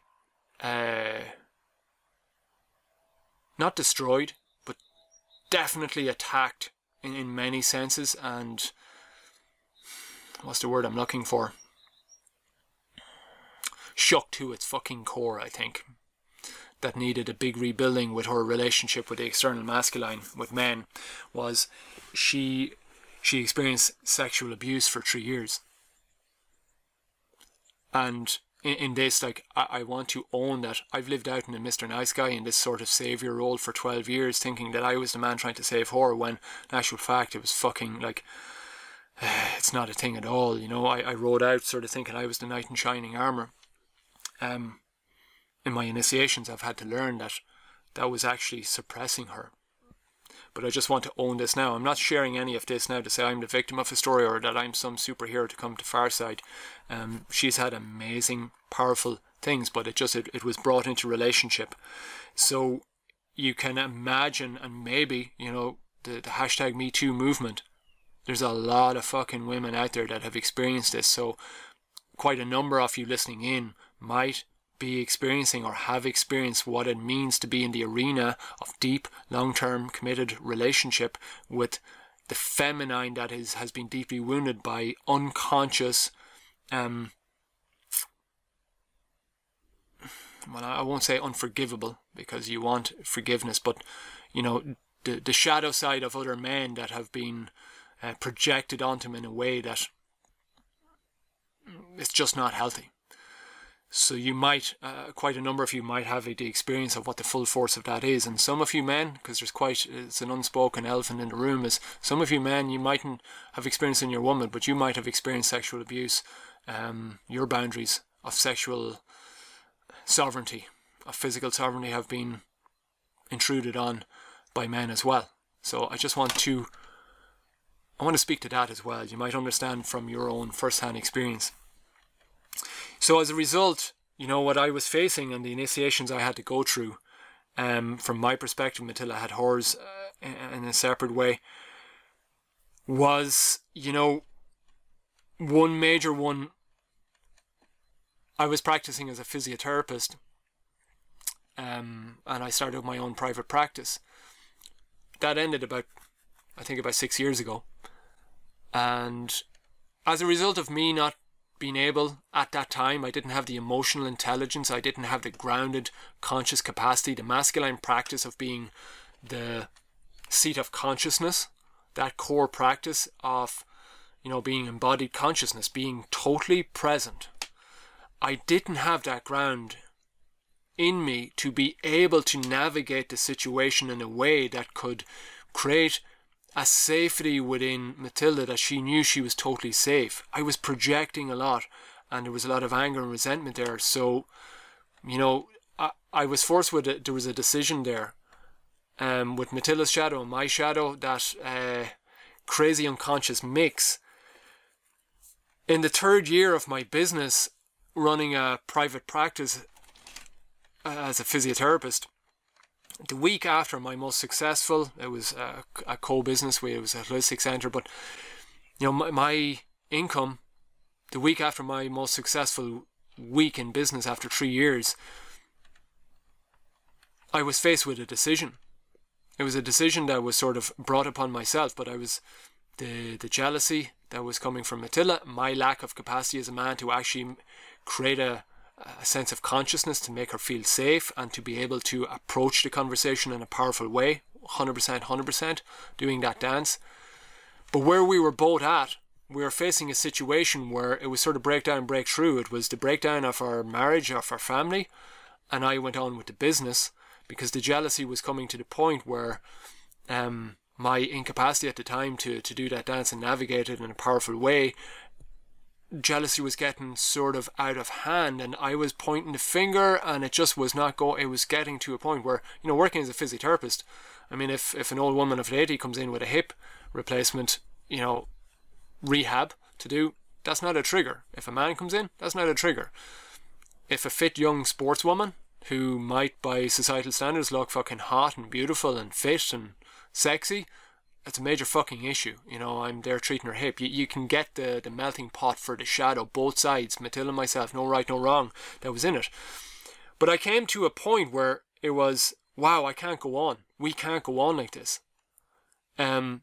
not destroyed, but definitely attacked in many senses. And what's the word I'm looking for? Shook to its fucking core, I think. That needed a big rebuilding with her relationship with the external masculine, with men, was she experienced sexual abuse for 3 years. And in this, like, I want to own that I've lived out in a Mr. Nice Guy in this sort of saviour role for 12 years, thinking that I was the man trying to save her, when in actual fact it was fucking like, it's not a thing at all, you know. I rode out sort of thinking I was the knight in shining armour. In my initiations I've had to learn that that was actually suppressing her. But I just want to own this now. I'm not sharing any of this now to say I'm the victim of a story or that I'm some superhero to come to Farside. She's had amazing, powerful things, but it was brought into relationship. So you can imagine, and maybe, you know, the hashtag Me Too movement, there's a lot of fucking women out there that have experienced this. So quite a number of you listening in might be experiencing or have experienced what it means to be in the arena of deep, long-term, committed relationship with the feminine that has been deeply wounded by unconscious, well, I won't say unforgivable, because you want forgiveness, but, you know, the shadow side of other men that have been projected onto them in a way that it's just not healthy. So you might, quite a number of you might have the experience of what the full force of that is. And some of you men, because it's an unspoken elephant in the room, is some of you men, you mightn't have experienced in your woman, but you might have experienced sexual abuse. Your boundaries of sexual sovereignty, of physical sovereignty, have been intruded on by men as well. So I want to speak to that as well. You might understand from your own first-hand experience. So as a result, you know, what I was facing and the initiations I had to go through, from my perspective, Matilda had hers in a separate way, was, you know, one major one. I was practicing as a physiotherapist, and I started my own private practice. That ended about 6 years ago. And as a result of me not being able, at that time, I didn't have the emotional intelligence, I didn't have the grounded conscious capacity, the masculine practice of being the seat of consciousness, that core practice of, you know, being embodied consciousness, being totally present. I didn't have that ground in me to be able to navigate the situation in a way that could create a safety within Matilda, that she knew she was totally safe. I was projecting a lot, and there was a lot of anger and resentment there. So, you know, I was forced with it. There was a decision there, with Matilda's shadow and my shadow, that crazy unconscious mix. In the third year of my business, running a private practice as a physiotherapist, the week after my most successful, it was a co-business where it was a holistic centre, but, you know, my income, the week after my most successful week in business after 3 years, I was faced with a decision. It was a decision that was sort of brought upon myself, but I was the jealousy that was coming from Matilda, my lack of capacity as a man to actually create a sense of consciousness, to make her feel safe and to be able to approach the conversation in a powerful way, 100% doing that dance. But where we were both at, we were facing a situation where it was sort of break down, break through. It was the breakdown of our marriage, of our family, and I went on with the business, because the jealousy was coming to the point where my incapacity at the time to do that dance and navigate it in a powerful way, jealousy was getting sort of out of hand, and I was pointing the finger, and it just was not going. It was getting to a point where, you know, working as a physiotherapist, I mean, if an old woman of 80 comes in with a hip replacement, you know, rehab to do, that's not a trigger. If a man comes in, that's not a trigger. If a fit young sportswoman, who might by societal standards look fucking hot and beautiful and fit and sexy, it's a major fucking issue. You know, I'm there treating her hip. You can get the melting pot for the shadow, both sides, Matilda and myself, no right, no wrong, that was in it. But I came to a point where it was, wow, I can't go on. We can't go on like this. And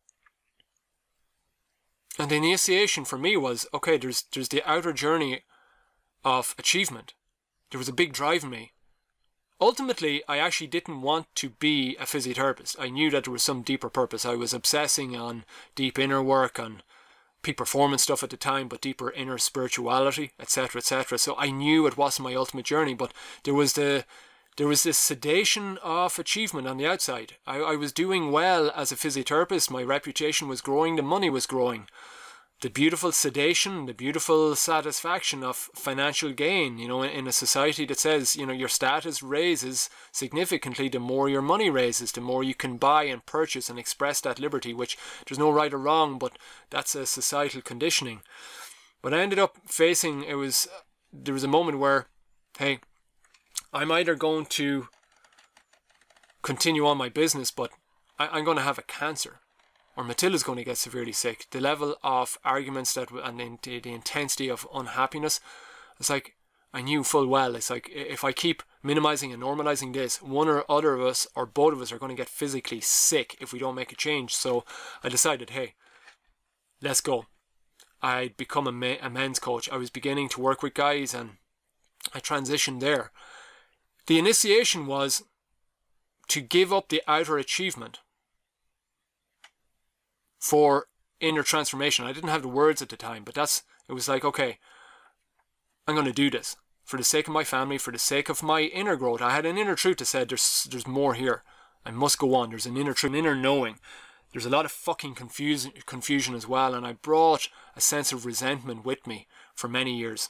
the initiation for me was, okay, there's the outer journey of achievement. There was a big drive in me. Ultimately, I actually didn't want to be a physiotherapist. I knew that there was some deeper purpose. I was obsessing on deep inner work, on peak performance stuff at the time, but deeper inner spirituality, etc., etc. So I knew it wasn't my ultimate journey, but there was this sedation of achievement on the outside. I was doing well as a physiotherapist. My reputation was growing. The money was growing. The beautiful sedation, the beautiful satisfaction of financial gain, in a society that says, your status raises significantly the more your money raises, the more you can buy and purchase and express that liberty, which there's no right or wrong, but that's a societal conditioning. But I ended up facing, there was a moment where, hey, I'm either going to continue on my business, but I'm going to have a cancer, or Matilda's going to get severely sick. The level of arguments and the intensity of unhappiness, it's like, I knew full well, it's like, if I keep minimizing and normalizing this, one or other of us, or both of us, are going to get physically sick if we don't make a change. So I decided, hey, let's go. I'd become a men's coach. I was beginning to work with guys, and I transitioned there. The initiation was to give up the outer achievement for inner transformation. I didn't have the words at the time, but it was like, okay, I'm going to do this for the sake of my family, for the sake of my inner growth. I had an inner truth that said there's more here. I must go on. There's an inner truth, an inner knowing. There's a lot of fucking confusion as well, and I brought a sense of resentment with me for many years.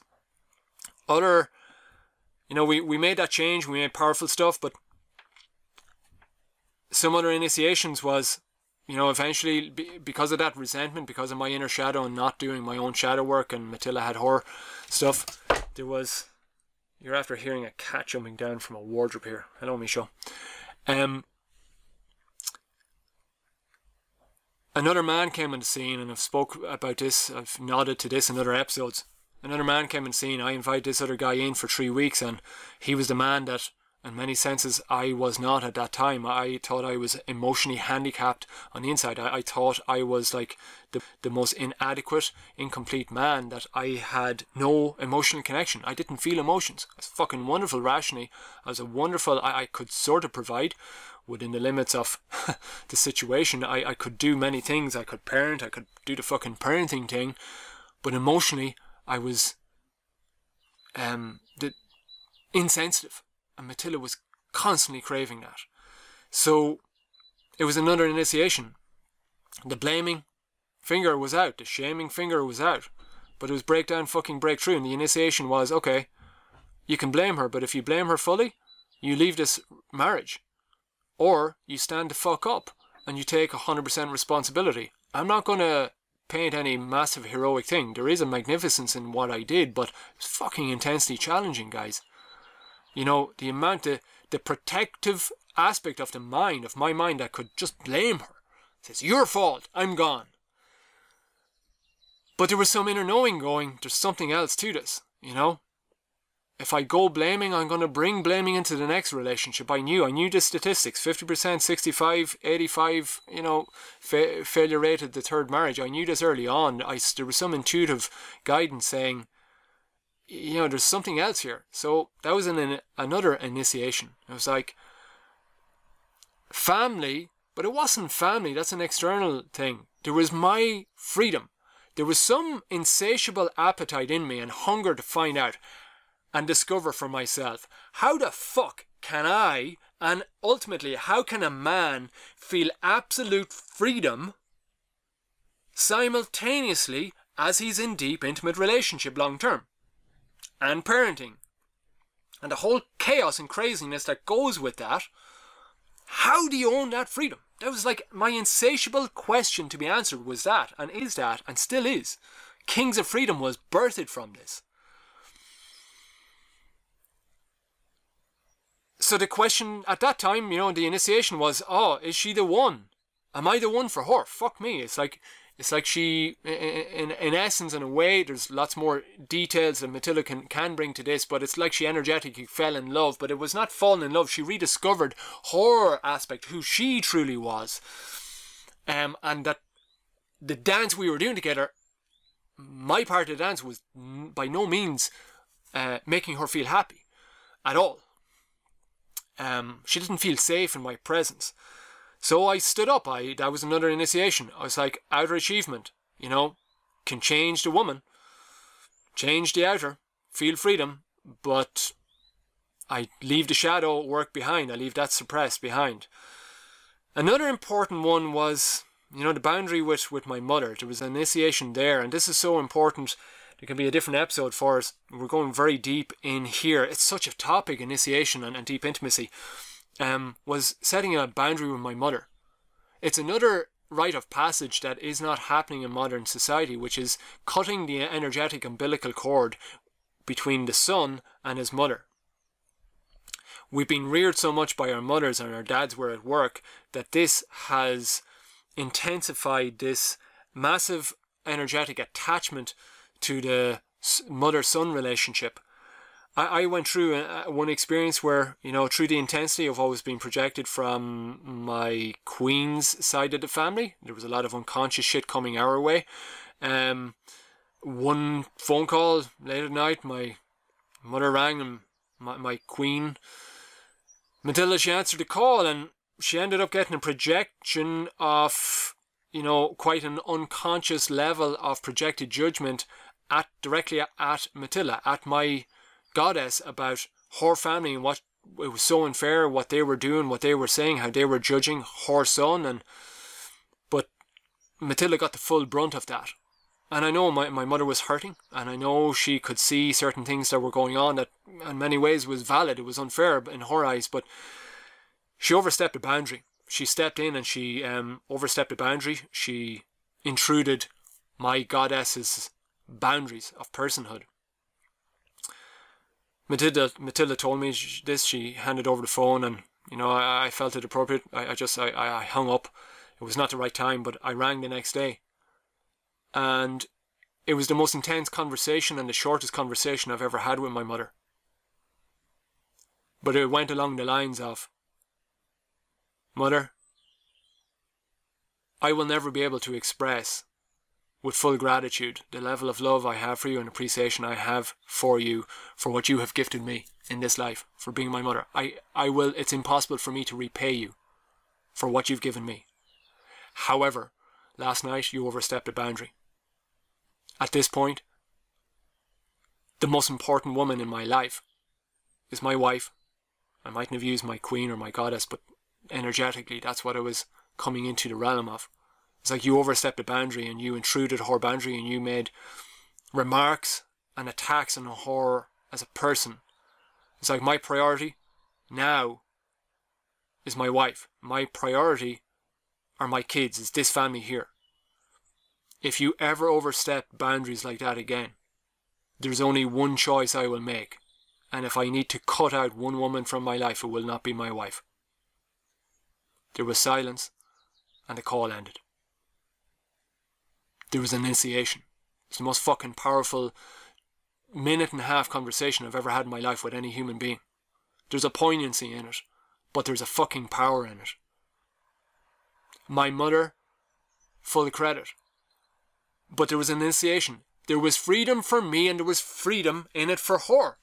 We made that change, we made powerful stuff, but some other initiations was, eventually, because of that resentment, because of my inner shadow and not doing my own shadow work, and Matilda had her stuff, you're after hearing a cat jumping down from a wardrobe here. Hello, Micho. Another man came on the scene, and I've spoke about this, I've nodded to this in other episodes. Another man came on the scene. I invited this other guy in for 3 weeks, and he was the man that, in many senses, I was not at that time. I thought I was emotionally handicapped on the inside. I thought I was like the most inadequate, incomplete man, that I had no emotional connection. I didn't feel emotions. I was fucking wonderful rationally. I could sort of provide within the limits of the situation. I could do many things. I could parent. I could do the fucking parenting thing. But emotionally, I was insensitive, and Matilda was constantly craving that. So it was another initiation. The blaming finger was out, the shaming finger was out, but it was breakthrough, and the initiation was, okay, you can blame her, but if you blame her fully, you leave this marriage, or you stand the fuck up and you take 100% responsibility. I'm not going to paint any massive heroic thing. There is a magnificence in what I did, but it's fucking intensely challenging, guys. The amount, the protective aspect of my mind that could just blame her. It says, your fault, I'm gone. But there was some inner knowing going, there's something else to this, If I go blaming, I'm going to bring blaming into the next relationship. I knew the statistics, 50%, 65, 85, failure rate at the third marriage. I knew this early on. There was some intuitive guidance saying, there's something else here. So that was another initiation. It was like family, but it wasn't family. That's an external thing. There was my freedom. There was some insatiable appetite in me and hunger to find out and discover for myself, how the fuck can I, and ultimately how can a man feel absolute freedom simultaneously as he's in deep intimate relationship long term and parenting and the whole chaos and craziness that goes with that? How do you own that freedom? That was like my insatiable question to be answered, was that, and is that, and still is. Kings of Freedom was birthed from this. So the question at that time, the initiation was, is she the one? Am I the one for her? Fuck me. It's like she, in essence, in a way, there's lots more details that Matilda can bring to this, but it's like she energetically fell in love, but it was not falling in love. She rediscovered her aspect, who she truly was. And that the dance we were doing together, my part of the dance was by no means making her feel happy at all. She didn't feel safe in my presence. So I stood up. That was another initiation. I was like, outer achievement, can change the woman, change the outer, feel freedom, but I leave the shadow work behind. I leave that suppressed behind. Another important one was, the boundary with my mother. There was an initiation there, and this is so important. There can be a different episode for us. We're going very deep in here. It's such a topic, initiation and deep intimacy. Was setting a boundary with my mother. It's another rite of passage that is not happening in modern society, which is cutting the energetic umbilical cord between the son and his mother. We've been reared so much by our mothers, and our dads were at work, that this has intensified this massive energetic attachment to the mother-son relationship. I went through one experience where, through the intensity of what was being projected from my queen's side of the family, there was a lot of unconscious shit coming our way. One phone call late at night, my mother rang, and my queen, Matilda, she answered the call, and she ended up getting a projection of, quite an unconscious level of projected judgment directly at Matilda, at my goddess, about her family and what it was so unfair, what they were doing, what they were saying, how they were judging her son. But Matilda got the full brunt of that. And I know my mother was hurting, and I know she could see certain things that were going on that in many ways was valid. It was unfair in her eyes, but she overstepped a boundary. She stepped in and she overstepped a boundary. She intruded my goddess's boundaries of personhood. Matilda told me this. She handed over the phone, and I felt it appropriate. I hung up. It was not the right time, but I rang the next day, and it was the most intense conversation and the shortest conversation I've ever had with my mother. But it went along the lines of, Mother, I will never be able to express with full gratitude the level of love I have for you and appreciation I have for you, for what you have gifted me in this life, for being my mother. It's impossible for me to repay you for what you've given me. However, last night you overstepped a boundary. At this point, the most important woman in my life is my wife. I mightn't have used my queen or my goddess, but energetically that's what I was coming into the realm of. It's like you overstepped a boundary and you intruded her boundary, and you made remarks and attacks on her as a person. It's like my priority now is my wife. My priority are my kids, is this family here. If you ever overstep boundaries like that again, there's only one choice I will make. And if I need to cut out one woman from my life, it will not be my wife. There was silence, and the call ended. There was an initiation. It's the most fucking powerful minute and a half conversation I've ever had in my life with any human being. There's a poignancy in it, but there's a fucking power in it. My mother, full credit. But there was an initiation. There was freedom for me, and there was freedom in it for her.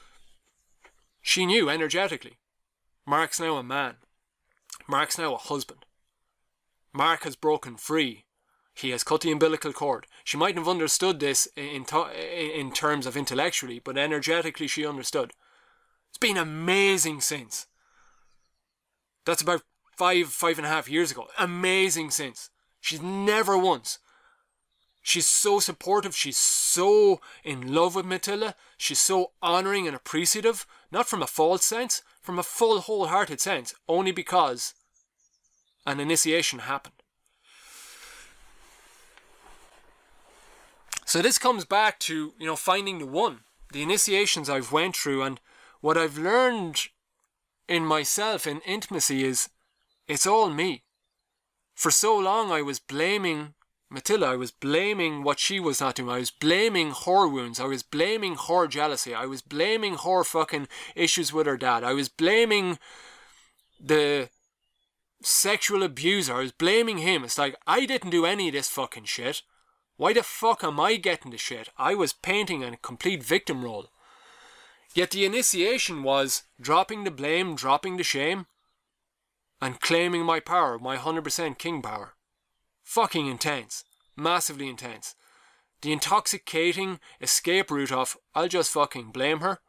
She knew energetically. Mark's now a man. Mark's now a husband. Mark has broken free. He has cut the umbilical cord. She mightn't have understood this in terms of intellectually, but energetically she understood. It's been amazing since. That's about 5.5 years ago. Amazing since. She's never once. She's so supportive. She's so in love with Matilda. She's so honouring and appreciative. Not from a false sense, from a full, wholehearted sense. Only because an initiation happened. So this comes back to, finding the one. The initiations I've went through, and what I've learned in myself in intimacy is it's all me. For so long I was blaming Matilda. I was blaming what she was not doing. I was blaming her wounds. I was blaming her jealousy. I was blaming her fucking issues with her dad. I was blaming the sexual abuser. I was blaming him. It's like, I didn't do any of this fucking shit. Why the fuck am I getting the shit? I was painting a complete victim role. Yet the initiation was dropping the blame, dropping the shame, and claiming my power, my 100% king power. Fucking intense. Massively intense. The intoxicating escape route of, I'll just fucking blame her.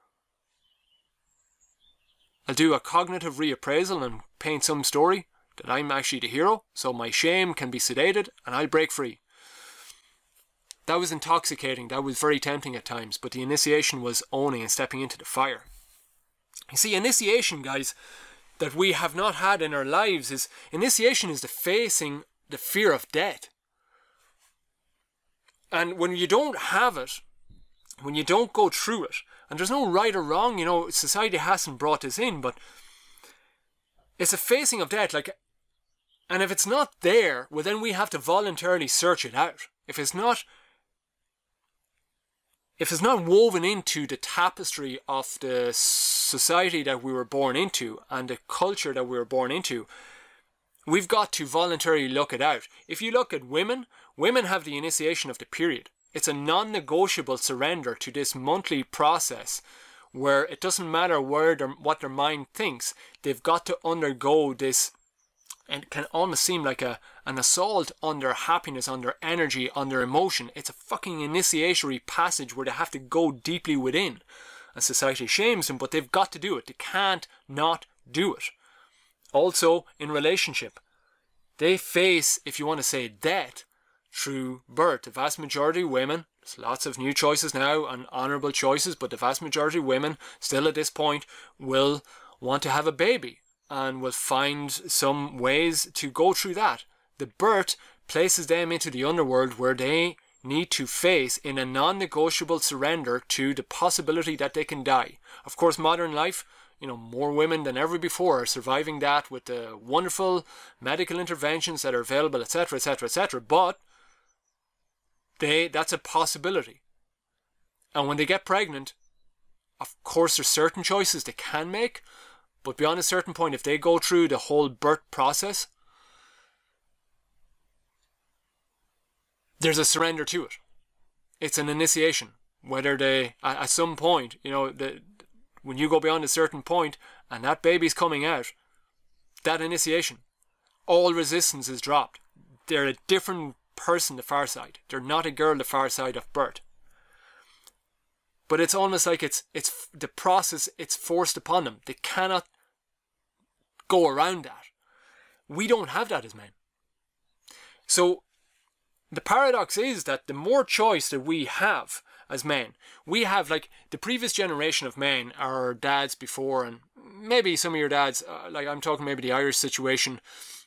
I'll do a cognitive reappraisal and paint some story that I'm actually the hero, so my shame can be sedated and I'll break free. That was intoxicating. That was very tempting at times, but the initiation was owning and stepping into the fire. You see, initiation, guys, that we have not had in our lives is the facing the fear of death. And when you don't have it, when you don't go through it, and there's no right or wrong, society hasn't brought this in, but it's a facing of death, and if it's not there, well then we have to voluntarily search it out. If it's not woven into the tapestry of the society that we were born into and the culture that we were born into, we've got to voluntarily look it out. If you look at women have the initiation of the period. It's a non-negotiable surrender to this monthly process where it doesn't matter what their mind thinks. They've got to undergo this, and it can almost seem like an assault on their happiness, on their energy, on their emotion. It's a fucking initiatory passage where they have to go deeply within. And society shames them, but they've got to do it. They can't not do it. Also, in relationship, they face, if you want to say, death through birth. The vast majority of women, there's lots of new choices now and honourable choices, but the vast majority of women still at this point will want to have a baby and will find some ways to go through that. The birth places them into the underworld where they need to face in a non-negotiable surrender to the possibility that they can die. Of course, modern life, more women than ever before are surviving that with the wonderful medical interventions that are available, etc., etc., etc. But that's a possibility. And when they get pregnant, of course there's certain choices they can make, but beyond a certain point, if they go through the whole birth process, there's a surrender to it. It's an initiation. Whether they, at some point, when you go beyond a certain point and that baby's coming out, that initiation, all resistance is dropped. They're a different person the far side. They're not a girl the far side of birth. But it's almost like it's the process, it's forced upon them. They cannot go around that. We don't have that as men. So the paradox is that the more choice that we have as men, we have, like the previous generation of men, our dads before, and maybe some of your dads, I'm talking maybe the Irish situation,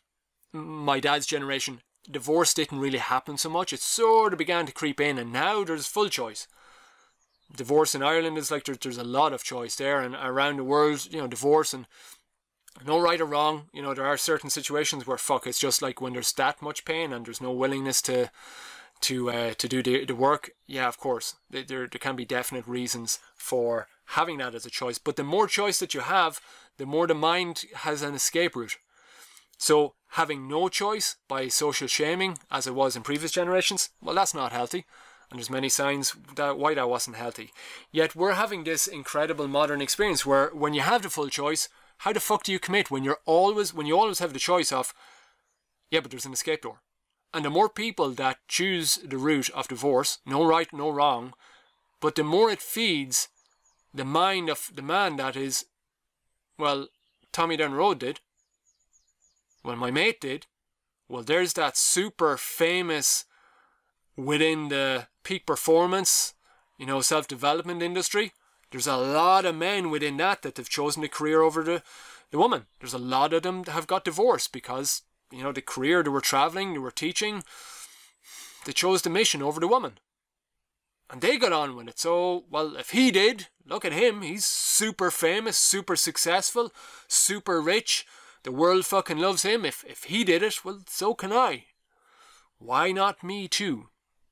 my dad's generation, divorce didn't really happen so much. It sort of began to creep in, and now there's full choice. Divorce in Ireland is like there's a lot of choice there, and around the world, divorce, and no right or wrong. There are certain situations where it's just like when there's that much pain and there's no willingness to do the work. Yeah, of course, there can be definite reasons for having that as a choice. But the more choice that you have, the more the mind has an escape route. So having no choice by social shaming, as it was in previous generations, well, that's not healthy. And there's many signs why that wasn't healthy. Yet we're having this incredible modern experience where when you have the full choice, how the fuck do you commit when you always have the choice of, yeah, but there's an escape door. And the more people that choose the route of divorce, no right, no wrong, but the more it feeds the mind of the man that is, well, Tommy down the road did. Well, my mate did. Well, there's that super famous within the peak performance, self-development industry. There's a lot of men within that have chosen the career over the woman. There's a lot of them that have got divorced because, the career, they were traveling, they were teaching, they chose the mission over the woman. And they got on with it. So, well, if he did, look at him. He's super famous, super successful, super rich. The world fucking loves him. If he did it, well, so can I. Why not me too?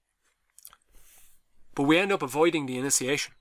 But we end up avoiding the initiation.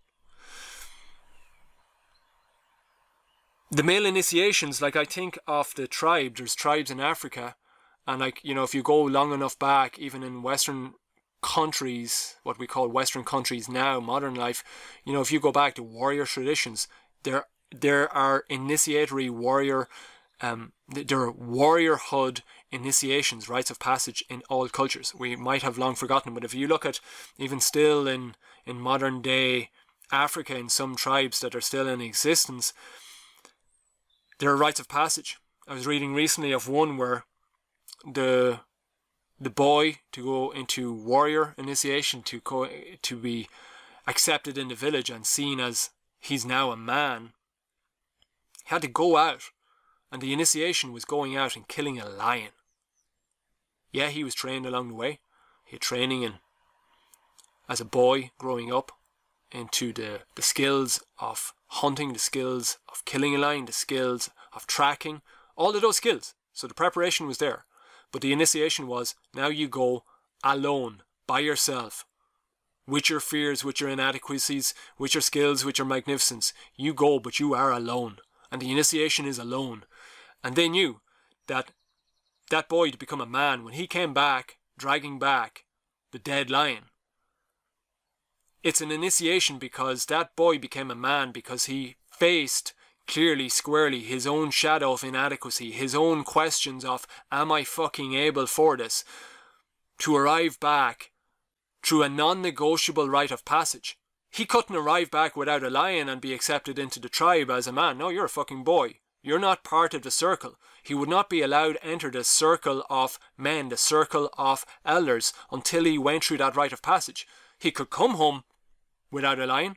The male initiations, I think of the tribe, there's tribes in Africa, and if you go long enough back, even in Western countries, what we call Western countries now, modern life, if you go back to warrior traditions, there are initiatory warrior, their warriorhood initiations, rites of passage in all cultures. We might have long forgotten, but if you look at even still in modern day Africa, in some tribes that are still in existence, there are rites of passage. I was reading recently of one where the boy, to go into warrior initiation, to be accepted in the village and seen as he's now a man, had to go out, and the initiation was going out and killing a lion. Yeah, he was trained along the way. He had training as a boy growing up into the skills of hunting, the skills of killing a lion, the skills of tracking, all of those skills. So the preparation was there. But the initiation was, now you go alone, by yourself, with your fears, with your inadequacies, with your skills, with your magnificence. You go, but you are alone. And the initiation is alone. And they knew that that boy, to become a man, when he came back, dragging back the dead lion, it's an initiation because that boy became a man because he faced clearly, squarely, his own shadow of inadequacy, his own questions of, am I fucking able for this? To arrive back through a non-negotiable rite of passage. He couldn't arrive back without a lion and be accepted into the tribe as a man. No, you're a fucking boy. You're not part of the circle. He would not be allowed to enter the circle of men, the circle of elders, until he went through that rite of passage. He could come home without a lion,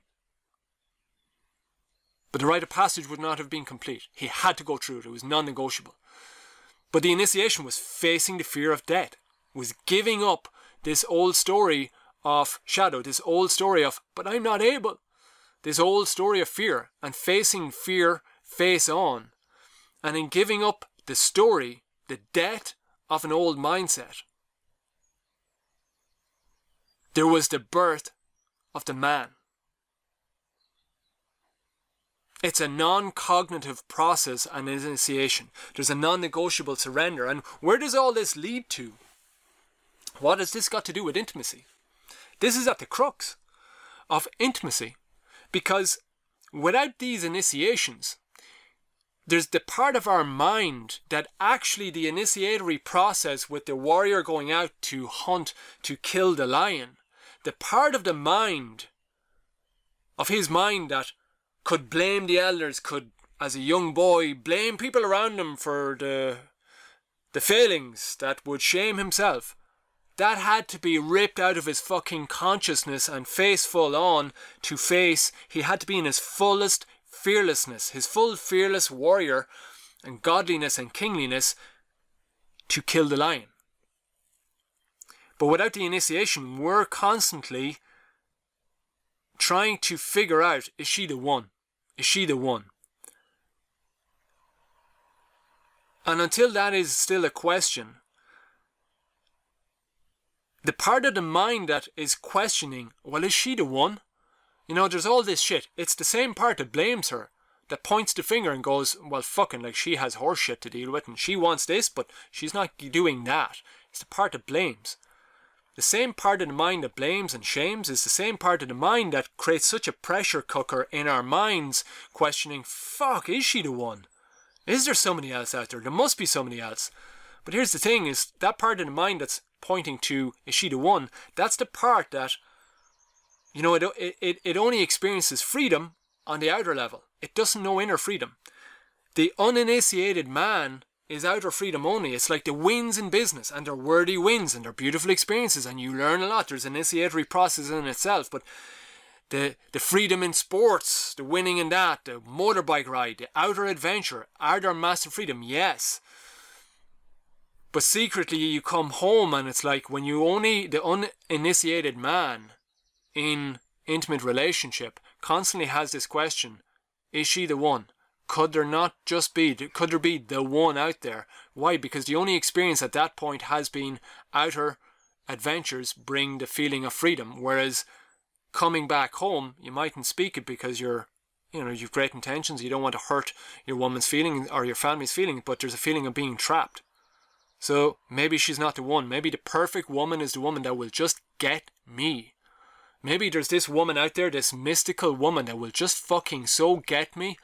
but the rite of passage would not have been complete. He had to go through it. It was non-negotiable. But the initiation was facing the fear of death, was giving up this old story of shadow, this old story of, but I'm not able, this old story of fear, and facing fear face on. And in giving up the story, the death of an old mindset, there was the birth of the man. It's a non-cognitive process and initiation. There's a non-negotiable surrender. And where does all this lead to? What has this got to do with intimacy? This is at the crux of intimacy. Because without these initiations, there's the part of our mind that actually the initiatory process with the warrior going out to hunt, to kill the lion, the part of the mind, of his mind that could blame the elders, could, as a young boy, blame people around him for the failings, that would shame himself, that had to be ripped out of his fucking consciousness and face full on to face. He had to be in his fullest fearlessness, his full fearless warrior and godliness and kingliness to kill the lion. But without the initiation, we're constantly trying to figure out, is she the one? Is she the one? And until that is still a question, the part of the mind that is questioning, well, is she the one? You know, there's all this shit. It's the same part that blames her, that points the finger and goes, well, fucking, like, she has horse shit to deal with and she wants this, but she's not doing that. It's the part that blames. The same part of the mind that blames and shames is the same part of the mind that creates such a pressure cooker in our minds, questioning, fuck, is she the one? Is there somebody else out there? There must be somebody else. But here's the thing, is that part of the mind that's pointing to, is she the one? That's the part that, you know, it only experiences freedom on the outer level. It doesn't know inner freedom. The uninitiated man is outer freedom only. It's like the wins in business, and they're worthy wins, and they're beautiful experiences, and you learn a lot. There's an initiatory process in itself, but the freedom in sports, the winning in that, the motorbike ride, the outer adventure, are there massive freedom? Yes. But secretly you come home and it's like when you only, the uninitiated man in intimate relationship constantly has this question, is she the one? Could there not just be, could there be the one out there? Why? Because the only experience at that point has been outer adventures bring the feeling of freedom. Whereas coming back home, you mightn't speak it because you've great intentions. You don't want to hurt your woman's feeling or your family's feeling, but there's a feeling of being trapped. So maybe she's not the one. Maybe the perfect woman is the woman that will just get me. Maybe there's this woman out there, this mystical woman that will just fucking so get me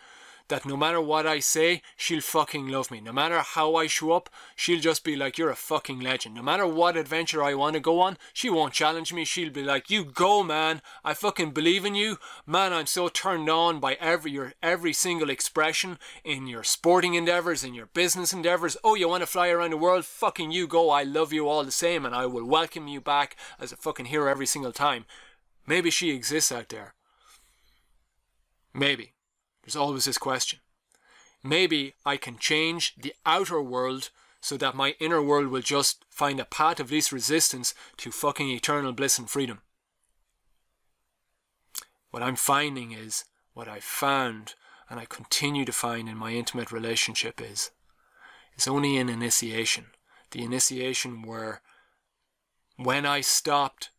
that no matter what I say, she'll fucking love me. No matter how I show up, she'll just be like, you're a fucking legend. No matter what adventure I want to go on, she won't challenge me. She'll be like, you go, man. I fucking believe in you. Man, I'm so turned on by every single expression in your sporting endeavours, in your business endeavours. Oh, you want to fly around the world? Fucking you go. I love you all the same, and I will welcome you back as a fucking hero every single time. Maybe she exists out there. Maybe. There's always this question. Maybe I can change the outer world so that my inner world will just find a path of least resistance to fucking eternal bliss and freedom. What I'm finding is, what I've found, and I continue to find in my intimate relationship is, it's only in initiation. The initiation where, when I stopped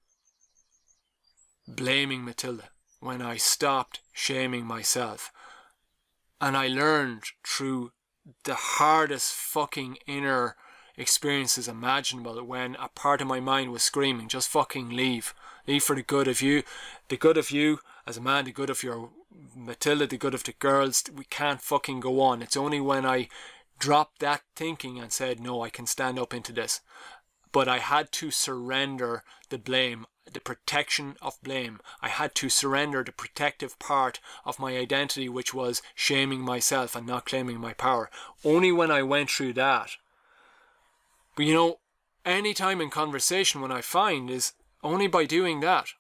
blaming Matilda, when I stopped shaming myself, and I learned through the hardest fucking inner experiences imaginable, when a part of my mind was screaming, just fucking leave. Leave for the good of you as a man, the good of your Matilda, the good of the girls. We can't fucking go on. It's only when I dropped that thinking and said, no, I can stand up into this. But I had to surrender the blame, the protection of blame. I had to surrender the protective part of my identity, which was shaming myself and not claiming my power. Only when I went through that. But you know, any time in conversation, when I find is only by doing that,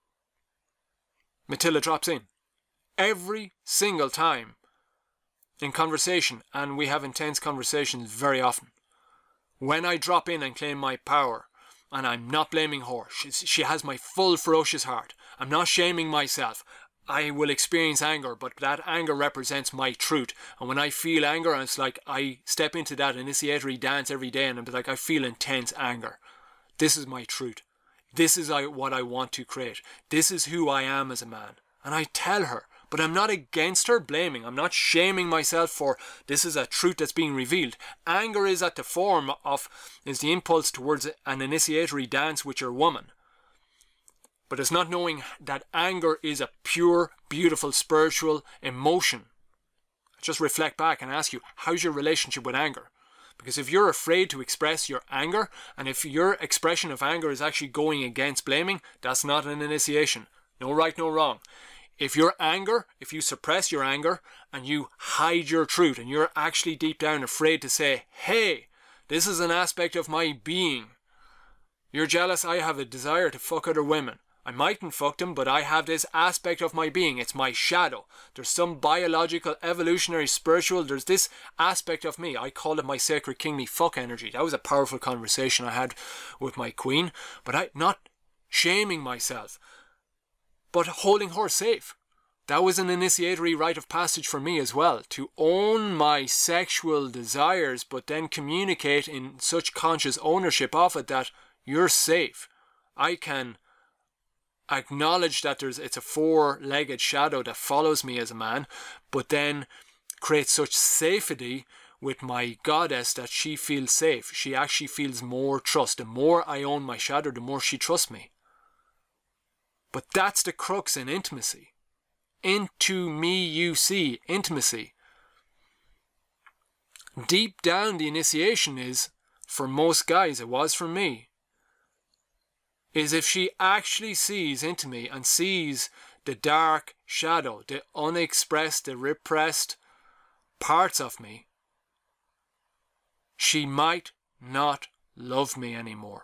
Matilda drops in. Every single time in conversation, and we have intense conversations very often. When I drop in and claim my power, and I'm not blaming her, she has my full ferocious heart. I'm not shaming myself. I will experience anger, but that anger represents my truth. And when I feel anger, it's like I step into that initiatory dance every day, and I'm like, I feel intense anger. This is my truth. This is what I want to create. This is who I am as a man. And I tell her, but I'm not against her blaming. I'm not shaming myself for this is a truth that's being revealed. Anger is at the form of, is the impulse towards an initiatory dance with your woman. But it's not knowing that anger is a pure, beautiful, spiritual emotion. Just reflect back and ask you, how's your relationship with anger? Because if you're afraid to express your anger, and if your expression of anger is actually going against blaming, that's not an initiation. No right, no wrong. If your anger, if you suppress your anger and you hide your truth and you're actually deep down afraid to say, hey, this is an aspect of my being. You're jealous, I have a desire to fuck other women. I mightn't fuck them, but I have this aspect of my being. It's my shadow. There's some biological, evolutionary, spiritual, there's this aspect of me. I call it my sacred kingly fuck energy. That was a powerful conversation I had with my queen, but I'm not shaming myself, but holding her safe. That was an initiatory rite of passage for me as well, to own my sexual desires, but then communicate in such conscious ownership of it that you're safe. I can acknowledge that it's a four-legged shadow that follows me as a man, but then create such safety with my goddess that she feels safe. She actually feels more trust. The more I own my shadow, the more she trusts me. But that's the crux in intimacy. Into me you see, intimacy. Deep down the initiation is, for most guys, it was for me, is if she actually sees into me and sees the dark shadow, the unexpressed, the repressed parts of me, she might not love me anymore.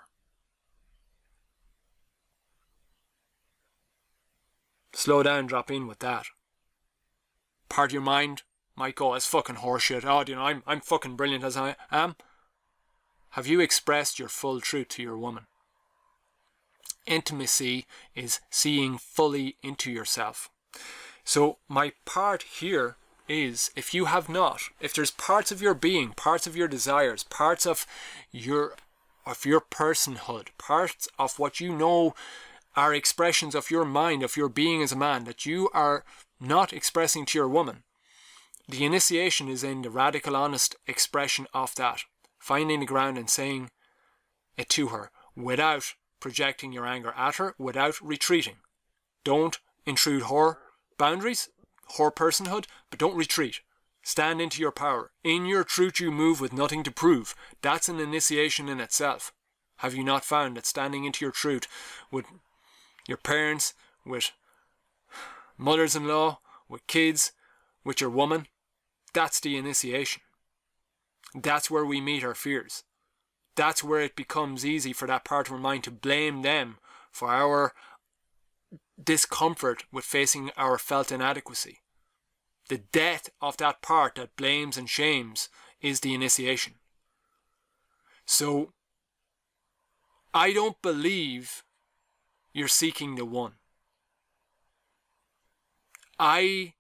Slow down, drop in with that. Part of your mind might go, as fucking horseshit. Oh, you know, I'm fucking brilliant as I am. Have you expressed your full truth to your woman? Intimacy is seeing fully into yourself. So my part here is, if you have not, if there's parts of your being, parts of your desires, parts of your personhood, parts of what you know are expressions of your mind, of your being as a man, that you are not expressing to your woman, the initiation is in the radical, honest expression of that. Finding the ground and saying it to her without projecting your anger at her, without retreating. Don't intrude her boundaries, her personhood, but don't retreat. Stand into your power. In your truth you move with nothing to prove. That's an initiation in itself. Have you not found that standing into your truth with your parents, with mothers-in-law, with kids, with your woman, that's the initiation. That's where we meet our fears. That's where it becomes easy for that part of our mind to blame them for our discomfort with facing our felt inadequacy. The death of that part that blames and shames is the initiation. So, I don't believe you're seeking the one. I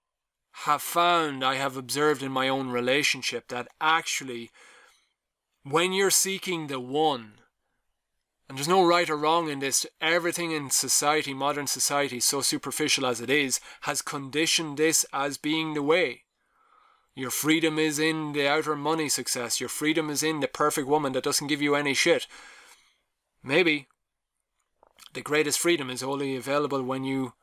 have observed in my own relationship that actually, when you're seeking the one, and there's no right or wrong in this, everything in society, modern society, so superficial as it is, has conditioned this as being the way. Your freedom is in the outer money success. Your freedom is in the perfect woman that doesn't give you any shit. Maybe the greatest freedom is only available when you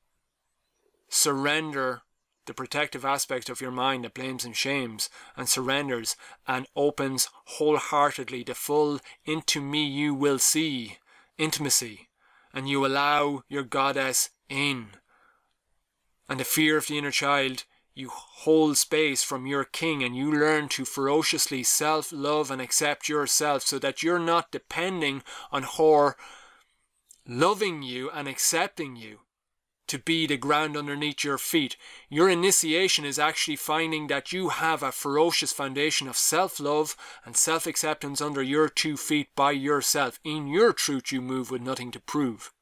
surrender the protective aspect of your mind that blames and shames, and surrenders and opens wholeheartedly the full "into me you will see" intimacy, and you allow your goddess in. And the fear of the inner child, you hold space from your king, and you learn to ferociously self-love and accept yourself, so that you're not depending on her loving you and accepting you to be the ground underneath your feet. Your initiation is actually finding that you have a ferocious foundation of self-love and self-acceptance under your 2 feet by yourself. In your truth you move with nothing to prove.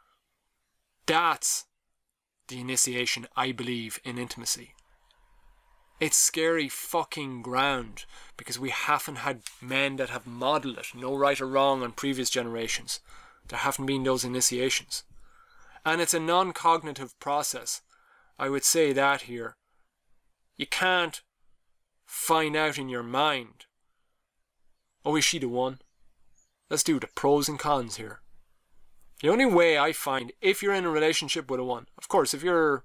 That's the initiation, I believe, in intimacy. It's scary fucking ground, because we haven't had men that have modelled it, no right or wrong, on previous generations. There haven't been those initiations. And it's a non-cognitive process. I would say that here. You can't find out in your mind, oh, is she the one? Let's do the pros and cons here. The only way I find, if you're in a relationship with a one, of course, if you're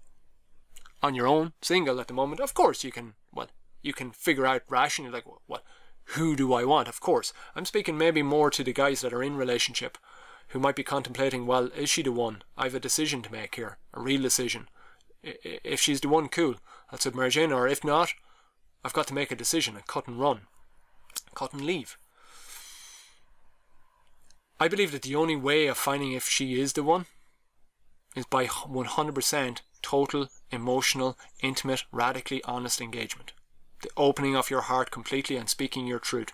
on your own, single at the moment, of course you can figure out rationally, like, who do I want? Of course. I'm speaking maybe more to the guys that are in relationship, who might be contemplating, well, is she the one? I have a decision to make here, a real decision. If she's the one, cool, I'll submerge in, or if not, I've got to make a decision and cut and run, cut and leave. I believe that the only way of finding if she is the one is by 100% total, emotional, intimate, radically honest engagement. The opening of your heart completely and speaking your truth.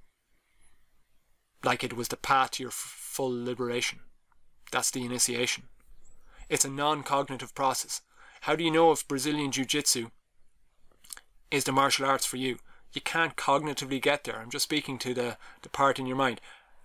Like it was the path to your full liberation. That's the initiation. It's a non-cognitive process. How do you know if Brazilian Jiu-Jitsu is the martial arts for you? You can't cognitively get there. I'm just speaking to the part in your mind.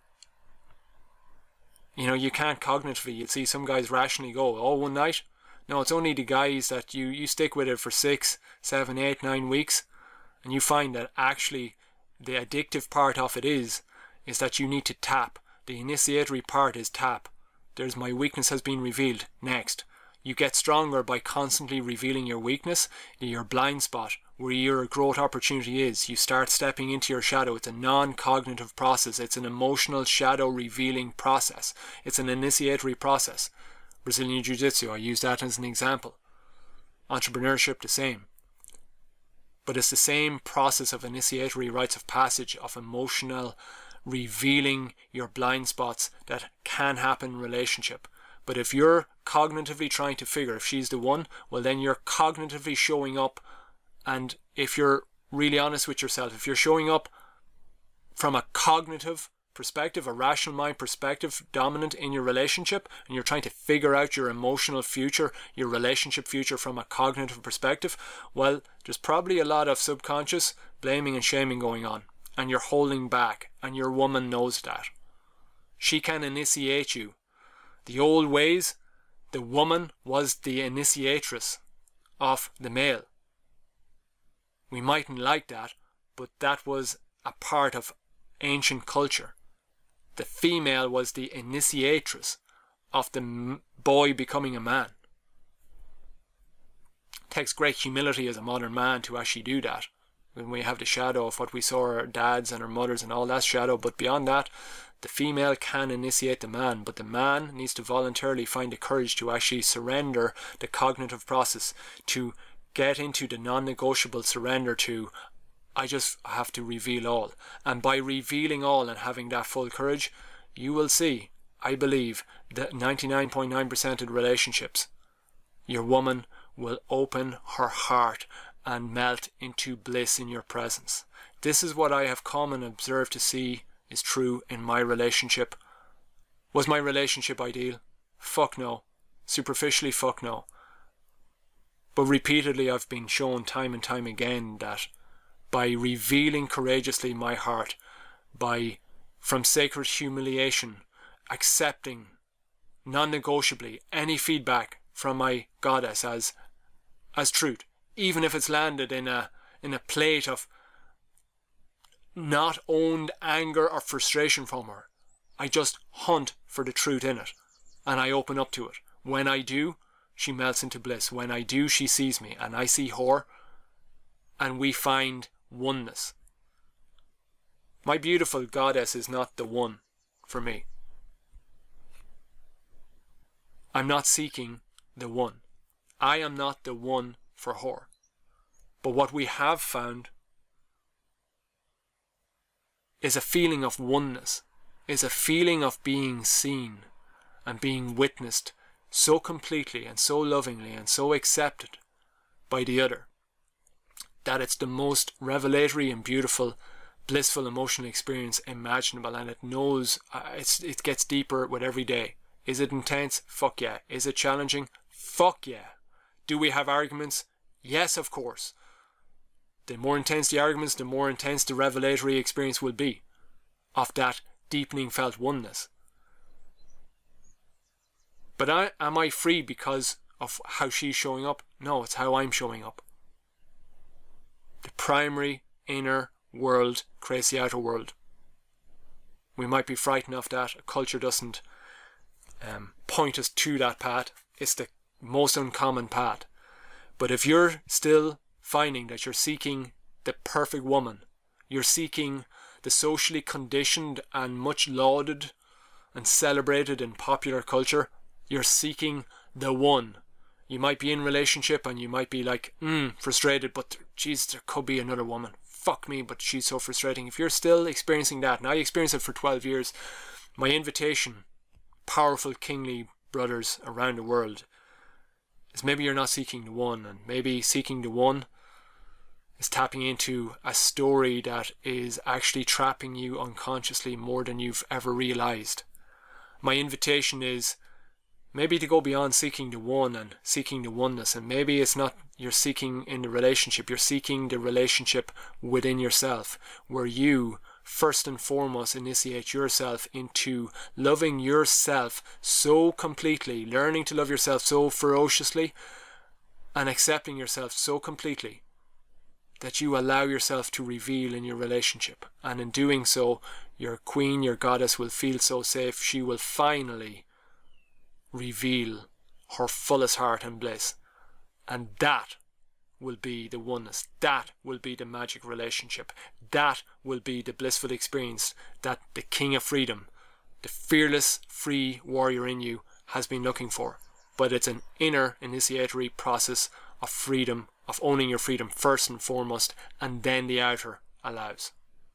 You know, you can't cognitively. You'll see some guys rationally go, oh, one night? No, it's only the guys that you stick with it for 6, 7, 8, 9 weeks, and you find that actually the addictive part of it is that you need to tap. The initiatory part is tap. There's my weakness has been revealed. Next. You get stronger by constantly revealing your weakness, your blind spot, where your growth opportunity is. You start stepping into your shadow. It's a non-cognitive process. It's an emotional shadow revealing process. It's an initiatory process. Brazilian Jiu-Jitsu, I use that as an example. Entrepreneurship, the same. But it's the same process of initiatory rites of passage, of emotional revealing your blind spots that can happen in relationship. But if you're cognitively trying to figure if she's the one, well then you're cognitively showing up, and if you're really honest with yourself, if you're showing up from a cognitive perspective, a rational mind perspective dominant in your relationship, and you're trying to figure out your emotional future, your relationship future from a cognitive perspective, well, there's probably a lot of subconscious blaming and shaming going on, and you're holding back, and your woman knows that. She can initiate you. The old ways, the woman was the initiatrix of the male. We mightn't like that, but that was a part of ancient culture. The female was the initiatrix of the boy becoming a man. takes great humility as a modern man to actually do that. When we have the shadow of what we saw our dads and our mothers and all that shadow, but beyond that, the female can initiate the man, but the man needs to voluntarily find the courage to actually surrender the cognitive process, to get into the non-negotiable surrender to, I just have to reveal all. And by revealing all and having that full courage, you will see, I believe, that 99.9% of the relationships, your woman will open her heart and melt into bliss in your presence. This is what I have come and observed to see is true in my relationship. Was my relationship ideal? Fuck no. Superficially, fuck no. But repeatedly I've been shown time and time again that by revealing courageously my heart, from sacred humiliation, accepting non-negotiably any feedback from my goddess as truth, even if it's landed in a plate of not owned anger or frustration from her, I just hunt for the truth in it and I open up to it. When I do, she melts into bliss. When I do, she sees me and I see her, and we find oneness. My beautiful goddess is not the one for me. I'm not seeking the one. I am not the one for her. But what we have found is a feeling of oneness, is a feeling of being seen and being witnessed so completely and so lovingly and so accepted by the other that it's the most revelatory and beautiful, blissful emotional experience imaginable, and it knows it gets deeper with every day. Is it intense? Fuck yeah. Is it challenging? Fuck yeah. Do we have arguments? Yes, of course. The more intense the arguments, the more intense the revelatory experience will be of that deepening felt oneness. But am I free because of how she's showing up? No, it's how I'm showing up. The primary inner world creates the outer world. We might be frightened of that. A culture doesn't point us to that path. It's the most uncommon path. But if you're still finding that you're seeking the perfect woman, you're seeking the socially conditioned and much lauded and celebrated in popular culture, you're seeking the one. You might be in a relationship and you might be like, frustrated, but geez, there could be another woman. Fuck me, but she's so frustrating. If you're still experiencing that, and I experienced it for 12 years, my invitation, powerful kingly brothers around the world, is maybe you're not seeking the one, and maybe seeking the one is tapping into a story that is actually trapping you unconsciously more than you've ever realized. My invitation is maybe to go beyond seeking the one and seeking the oneness, and maybe it's not you're seeking in the relationship, you're seeking the relationship within yourself, where you first and foremost initiate yourself into loving yourself so completely, learning to love yourself so ferociously, and accepting yourself so completely that you allow yourself to reveal in your relationship. And in doing so, your queen, your goddess will feel so safe. She will finally reveal her fullest heart and bliss. And that will be the oneness. That will be the magic relationship. That will be the blissful experience that the King of Freedom, the fearless, free warrior in you, has been looking for. But it's an inner initiatory process of freedom, of owning your freedom first and foremost, and then the outer allows.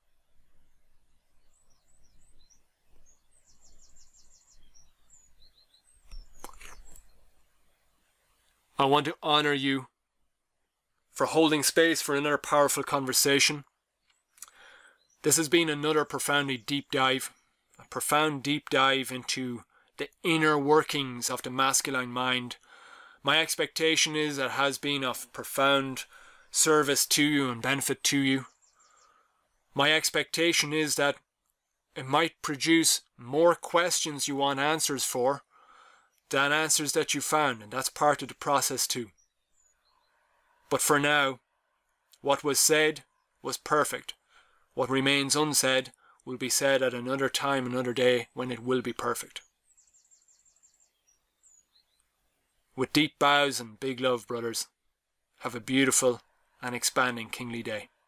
I want to honor you for holding space for another powerful conversation. This has been another profoundly deep dive, a profound deep dive into the inner workings of the masculine mind. My expectation is that it has been of profound service to you and benefit to you. My expectation is that it might produce more questions you want answers for than answers that you found, and that's part of the process too. But for now, what was said was perfect. What remains unsaid will be said at another time, another day, when it will be perfect. With deep bows and big love, brothers, Have a beautiful and expanding kingly day.